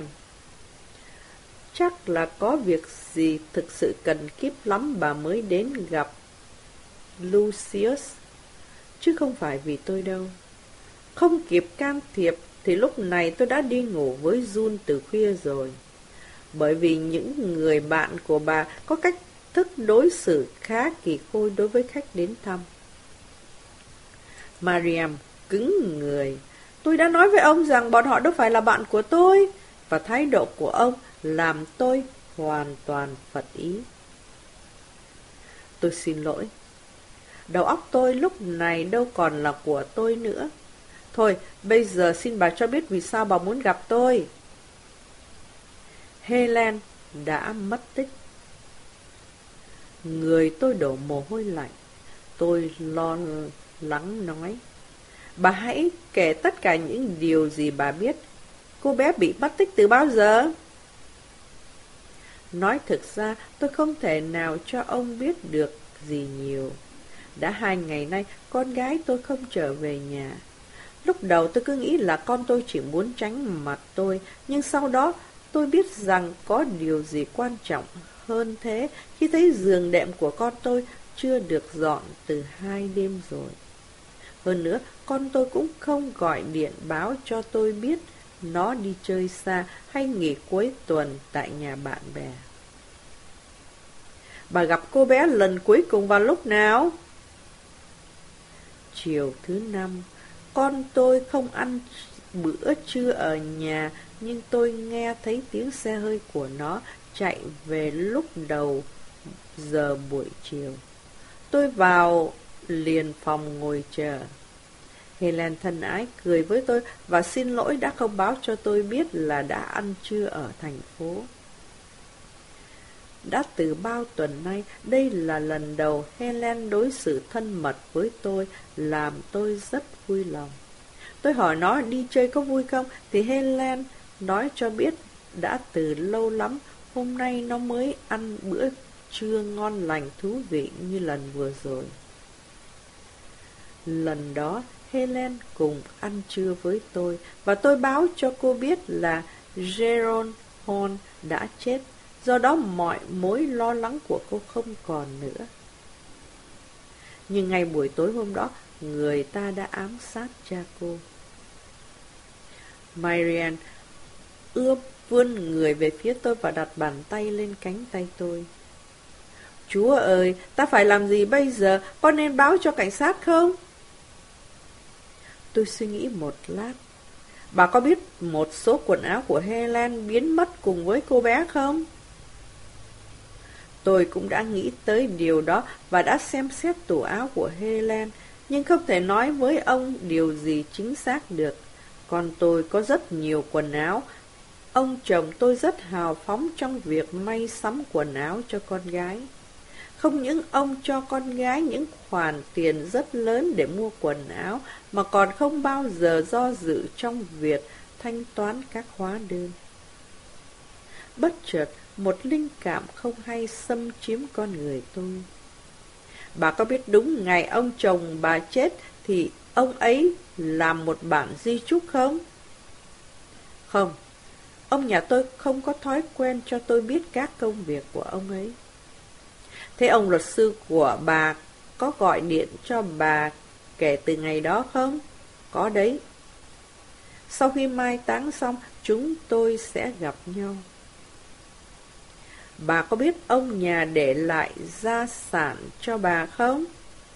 Chắc là có việc gì thực sự cần kíp lắm bà mới đến gặp Lucius, chứ không phải vì tôi đâu. Không kịp can thiệp thì lúc này tôi đã đi ngủ với June từ khuya rồi. Bởi vì những người bạn của bà có cách thức đối xử khá kỳ khôi đối với khách đến thăm. Mariam cứng người. Tôi đã nói với ông rằng bọn họ đâu phải là bạn của tôi, và thái độ của ông làm tôi hoàn toàn phật ý. Tôi xin lỗi. Đầu óc tôi lúc này đâu còn là của tôi nữa. Thôi, bây giờ xin bà cho biết vì sao bà muốn gặp tôi. Helen đã mất tích. Người tôi đổ mồ hôi lạnh. Tôi lo lắng nói. Bà hãy kể tất cả những điều gì bà biết. Cô bé bị mất tích từ bao giờ? Nói thực ra, tôi không thể nào cho ông biết được gì nhiều. Đã hai ngày nay, con gái tôi không trở về nhà. Lúc đầu tôi cứ nghĩ là con tôi chỉ muốn tránh mặt tôi, nhưng sau đó tôi biết rằng có điều gì quan trọng hơn thế khi thấy giường đệm của con tôi chưa được dọn từ hai đêm rồi. Hơn nữa, con tôi cũng không gọi điện báo cho tôi biết nó đi chơi xa hay nghỉ cuối tuần tại nhà bạn bè. Bà gặp cô bé lần cuối cùng vào lúc nào? Chiều thứ năm, con tôi không ăn bữa trưa ở nhà, nhưng tôi nghe thấy tiếng xe hơi của nó chạy về lúc đầu giờ buổi chiều. Tôi vào liền phòng ngồi chờ. Helen thân ái cười với tôi và xin lỗi đã không báo cho tôi biết là đã ăn trưa ở thành phố. Đã từ bao tuần nay, đây là lần đầu Helen đối xử thân mật với tôi, làm tôi rất vui lòng. Tôi hỏi nó đi chơi có vui không, thì Helen nói cho biết đã từ lâu lắm, hôm nay nó mới ăn bữa trưa ngon lành thú vị như lần vừa rồi. Lần đó, Helen cùng ăn trưa với tôi, và tôi báo cho cô biết là Jerome Horn đã chết, do đó mọi mối lo lắng của cô không còn nữa. Nhưng ngay buổi tối hôm đó, người ta đã ám sát cha cô. Marianne ưa vươn người về phía tôi và đặt bàn tay lên cánh tay tôi. Chúa ơi, ta phải làm gì bây giờ? Có nên báo cho cảnh sát không? Tôi suy nghĩ một lát. Bà có biết một số quần áo của Helen biến mất cùng với cô bé không? Tôi cũng đã nghĩ tới điều đó và đã xem xét tủ áo của Helen, nhưng không thể nói với ông điều gì chính xác được. Con tôi có rất nhiều quần áo. Ông chồng tôi rất hào phóng trong việc may sắm quần áo cho con gái. Không những ông cho con gái những khoản tiền rất lớn để mua quần áo, mà còn không bao giờ do dự trong việc thanh toán các hóa đơn. Bất chợt, một linh cảm không hay xâm chiếm con người tôi. Bà có biết đúng ngày ông chồng bà chết thì ông ấy làm một bản di chúc không? Không, ông nhà tôi không có thói quen cho tôi biết các công việc của ông ấy. Thế ông luật sư của bà có gọi điện cho bà kể từ ngày đó không? Có đấy. Sau khi mai táng xong, chúng tôi sẽ gặp nhau. Bà có biết ông nhà để lại gia sản cho bà không?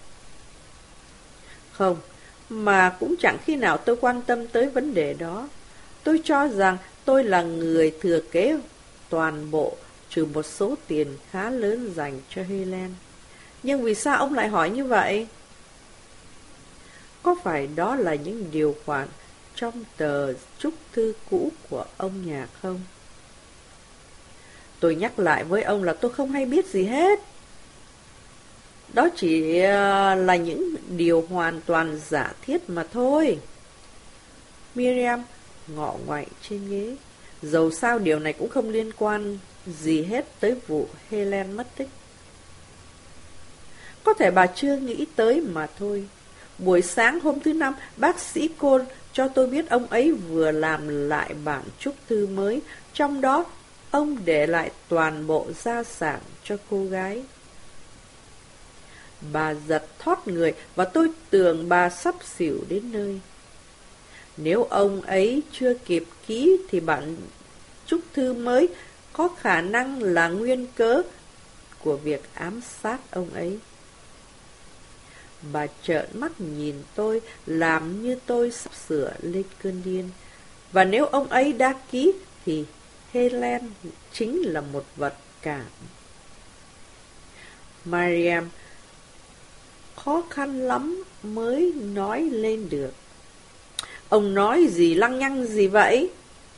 Không, mà cũng chẳng khi nào tôi quan tâm tới vấn đề đó. Tôi cho rằng tôi là người thừa kế toàn bộ, trừ một số tiền khá lớn dành cho Helen. Nhưng vì sao ông lại hỏi như vậy? Có phải đó là những điều khoản trong tờ chúc thư cũ của ông nhà không? Tôi nhắc lại với ông là tôi không hay biết gì hết. Đó chỉ là những điều hoàn toàn giả thiết mà thôi. Miriam ngọ ngoại trên ghế. Dầu sao điều này cũng không liên quan gì hết tới vụ Helen mất tích. Có thể bà chưa nghĩ tới mà thôi. Buổi sáng hôm thứ năm, bác sĩ Cole cho tôi biết ông ấy vừa làm lại bản chúc thư mới, trong đó ông để lại toàn bộ gia sản cho cô gái. Bà giật thót người và tôi tưởng bà sắp xỉu đến nơi. Nếu ông ấy chưa kịp ký thì bản chúc thư mới có khả năng là nguyên cớ của việc ám sát ông ấy. Bà trợn mắt nhìn tôi, làm như tôi sắp sửa lên cơn điên. Và nếu ông ấy đã ký thì Helen chính là một vật cản. Mariam khó khăn lắm mới nói lên được. Ông nói gì lăng nhăng gì vậy?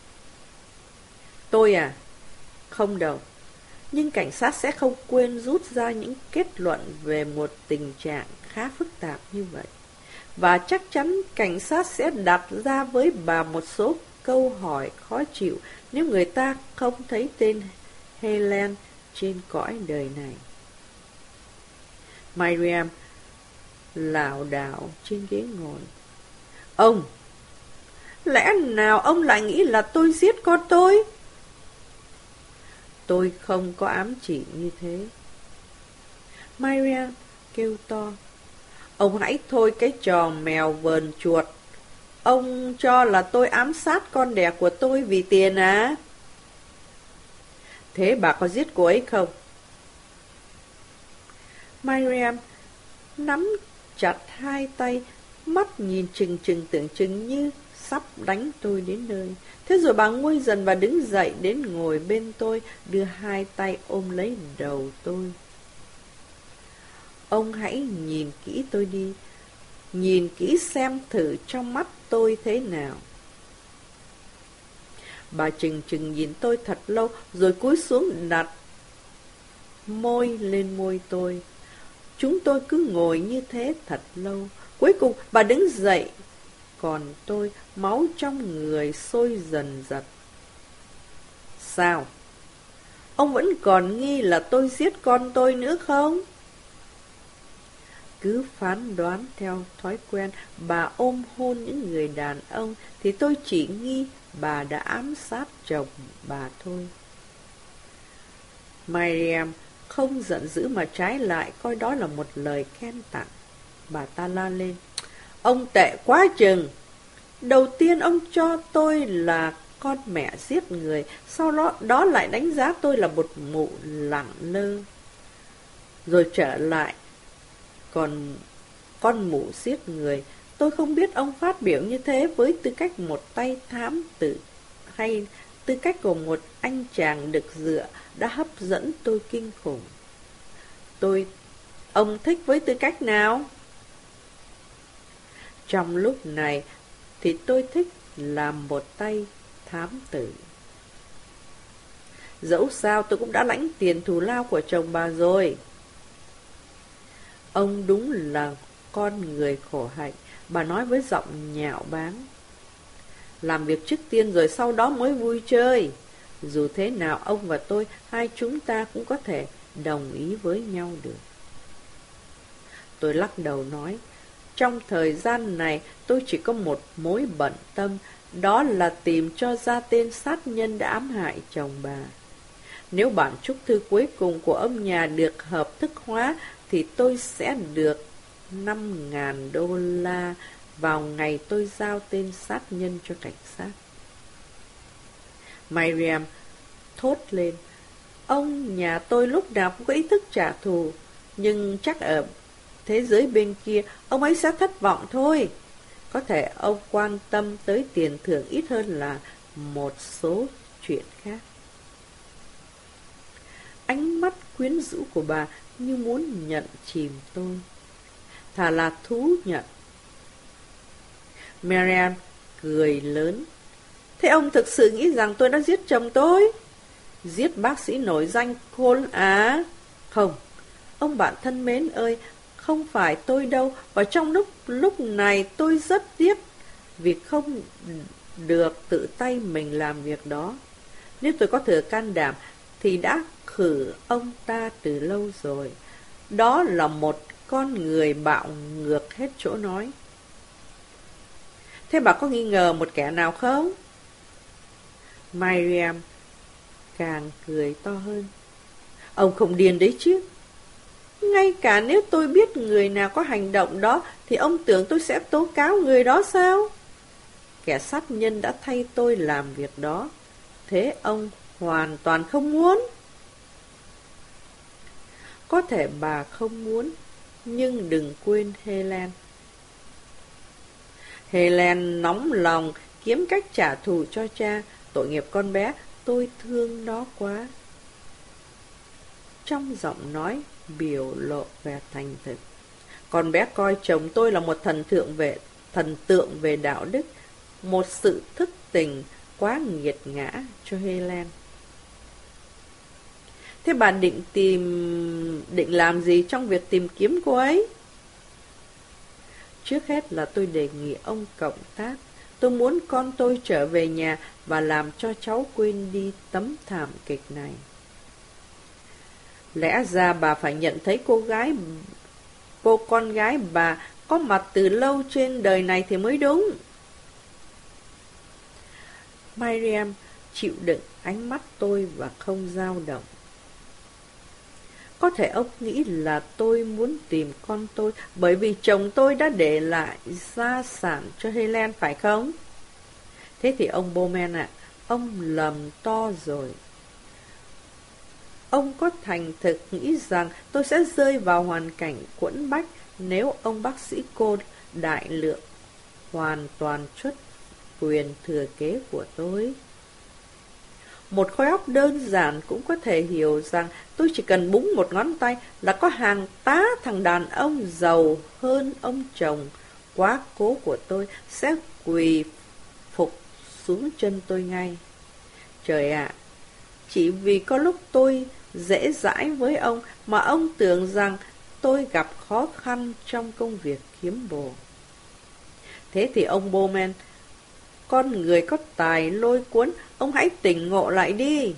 Tôi à? Không đâu. Nhưng cảnh sát sẽ không quên rút ra những kết luận về một tình trạng khá phức tạp như vậy. Và chắc chắn cảnh sát sẽ đặt ra với bà một số câu hỏi khó chịu nếu người ta không thấy tên Helen trên cõi đời này. Mariam lảo đảo trên ghế ngồi. Ông! Lẽ nào ông lại nghĩ là tôi giết con tôi? Tôi không có ám chỉ như thế. Mariam kêu to. Ông hãy thôi cái trò mèo vờn chuột. Ông cho là tôi ám sát con đẻ của tôi vì tiền à? Thế bà có giết cô ấy không? Mariam nắm chặt hai tay, mắt nhìn trừng trừng tưởng chừng như sắp đánh tôi đến nơi. Thế rồi bà nguôi dần và đứng dậy đến ngồi bên tôi, đưa hai tay ôm lấy đầu tôi. Ông hãy nhìn kỹ tôi đi, nhìn kỹ xem thử trong mắt tôi thế nào. Bà chừng chừng nhìn tôi thật lâu, rồi cúi xuống đặt môi lên môi tôi. Chúng tôi cứ ngồi như thế thật lâu. Cuối cùng bà đứng dậy, còn tôi máu trong người sôi dần dật. Sao? Ông vẫn còn nghi là tôi giết con tôi nữa không? Cứ phán đoán theo thói quen bà ôm hôn những người đàn ông, thì tôi chỉ nghi bà đã ám sát chồng bà thôi. Mariam không giận dữ mà trái lại coi đó là một lời khen tặng. Bà ta la lên. Ông tệ quá chừng. Đầu tiên ông cho tôi là con mẹ giết người, sau đó, đó lại đánh giá tôi là một mụ lẳng lơ. Rồi trở lại còn con mụ giết người. Tôi không biết ông phát biểu như thế với tư cách một tay thám tử hay tư cách của một anh chàng đực dựa đã hấp dẫn tôi kinh khủng. Tôi... Ông thích với tư cách nào? Trong lúc này thì tôi thích làm một tay thám tử. Dẫu sao tôi cũng đã lãnh tiền thù lao của chồng bà rồi. Ông đúng là con người khổ hạnh, bà nói với giọng nhạo báng. Làm việc trước tiên rồi sau đó mới vui chơi. Dù thế nào ông và tôi, hai chúng ta cũng có thể đồng ý với nhau được. Tôi lắc đầu nói, trong thời gian này tôi chỉ có một mối bận tâm, đó là tìm cho ra tên sát nhân đã ám hại chồng bà. Nếu bản chúc thư cuối cùng của ông nhà được hợp thức hóa, thì tôi sẽ được năm ngàn đô la vào ngày tôi giao tên sát nhân cho cảnh sát. Mariam thốt lên. Ông nhà tôi lúc nào cũng có ý thức trả thù, nhưng chắc ở thế giới bên kia ông ấy sẽ thất vọng thôi. Có thể ông quan tâm tới tiền thưởng ít hơn là một số chuyện khác. Ánh mắt quyến rũ của bà như muốn nhận chìm tôi. Thà là thú nhận. Marian cười lớn. Thế ông thực sự nghĩ rằng tôi đã giết chồng tôi? Giết bác sĩ nổi danh Cole à? Không, ông bạn thân mến ơi, không phải tôi đâu. Và trong lúc lúc này tôi rất tiếc vì không được tự tay mình làm việc đó. Nếu tôi có thừa can đảm thì đã khử ông ta từ lâu rồi. Đó là một con người bạo ngược hết chỗ nói. Thế bà có nghi ngờ một kẻ nào không? Mariam càng cười to hơn. Ông không điên đấy chứ. Ngay cả nếu tôi biết người nào có hành động đó, thì ông tưởng tôi sẽ tố cáo người đó sao? Kẻ sát nhân đã thay tôi làm việc đó. Thế ông hoàn toàn không muốn. Có thể bà không muốn, nhưng đừng quên Helen. Helen nóng lòng kiếm cách trả thù cho cha. Tội nghiệp con bé, tôi thương nó quá. Trong giọng nói biểu lộ vẻ thành thực. Con bé coi chồng tôi là một thần tượng về thần tượng về đạo đức, một sự thức tỉnh quá nghiệt ngã cho Helen. Thế bà định tìm định làm gì trong việc tìm kiếm cô ấy? Trước hết là tôi đề nghị ông cộng tác. Tôi muốn con tôi trở về nhà và làm cho cháu quên đi tấm thảm kịch này. Lẽ ra bà phải nhận thấy cô gái, cô con gái bà có mặt từ lâu trên đời này thì mới đúng. Mariam chịu đựng ánh mắt tôi và không dao động. Có thể ông nghĩ là tôi muốn tìm con tôi bởi vì chồng tôi đã để lại gia sản cho Helen, phải không? Thế thì ông Bowman ạ, ông lầm to rồi. Ông có thành thực nghĩ rằng tôi sẽ rơi vào hoàn cảnh quẫn bách nếu ông bác sĩ Cole đại lượng hoàn toàn xuất quyền thừa kế của tôi? Một khối óc đơn giản cũng có thể hiểu rằng tôi chỉ cần búng một ngón tay là có hàng tá thằng đàn ông giàu hơn ông chồng quá cố của tôi sẽ quỳ phục xuống chân tôi ngay. Trời ạ, chỉ vì có lúc tôi dễ dãi với ông mà ông tưởng rằng tôi gặp khó khăn trong công việc kiếm bồ. Thế thì ông Bowman, con người có tài lôi cuốn, ông hãy tỉnh ngộ lại đi.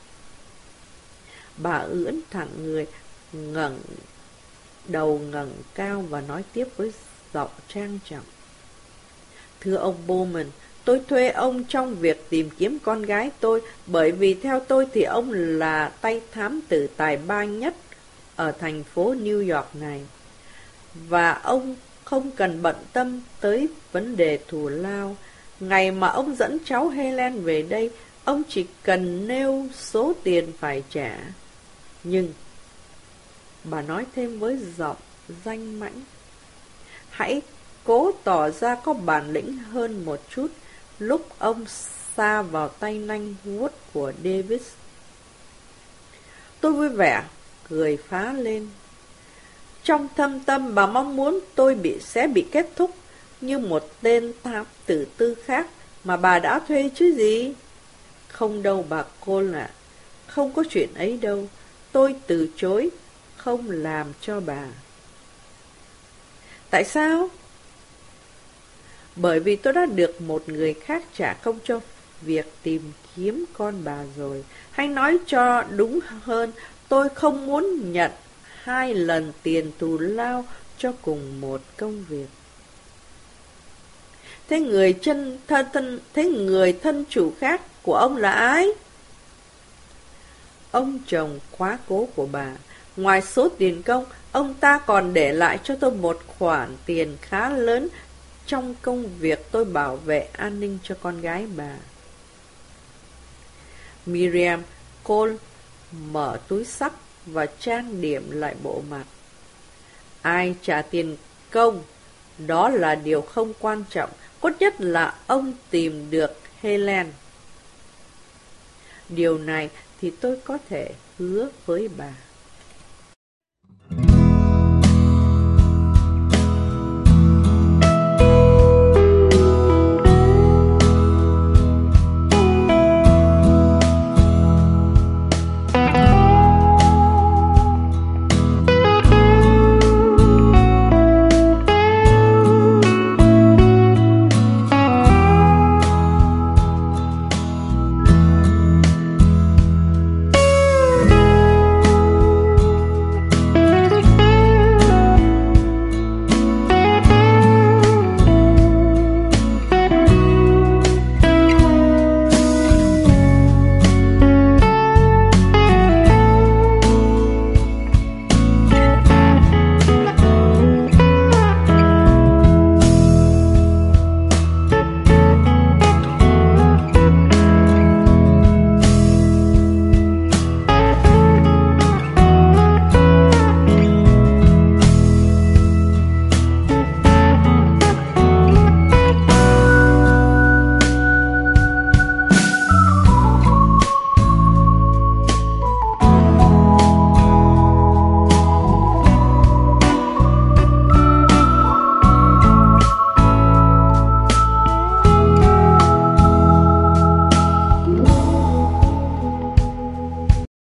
Bà ưỡn thẳng người, ngẩng đầu ngẩng cao và nói tiếp với giọng trang trọng. Thưa ông Bowman, tôi thuê ông trong việc tìm kiếm con gái tôi, bởi vì theo tôi thì ông là tay thám tử tài ba nhất ở thành phố New York này. Và ông không cần bận tâm tới vấn đề thù lao. Ngày mà ông dẫn cháu Helen về đây, ông chỉ cần nêu số tiền phải trả. Nhưng, bà nói thêm với giọng danh mãnh, hãy cố tỏ ra có bản lĩnh hơn một chút lúc ông sa vào tay nanh vuốt của Davis. Tôi vui vẻ, cười phá lên. Trong thâm tâm bà mong muốn tôi bị sẽ bị kết thúc như một tên thám tử tư khác mà bà đã thuê chứ gì? Không đâu bà Cole ạ, không có chuyện ấy đâu. Tôi từ chối, không làm cho bà. Tại sao? Bởi vì tôi đã được một người khác trả công cho việc tìm kiếm con bà rồi. Hay nói cho đúng hơn, tôi không muốn nhận hai lần tiền thù lao cho cùng một công việc. Thế người chân thân, thân thế người thân chủ khác của ông là ai? Ông chồng quá cố của bà. Ngoài số tiền công, ông ta còn để lại cho tôi một khoản tiền khá lớn trong công việc tôi bảo vệ an ninh cho con gái bà. Miriam Cole mở túi xách và trang điểm lại bộ mặt. Ai trả tiền công, đó là điều không quan trọng. Cốt nhất là ông tìm được Helen. Điều này thì tôi có thể hứa với bà.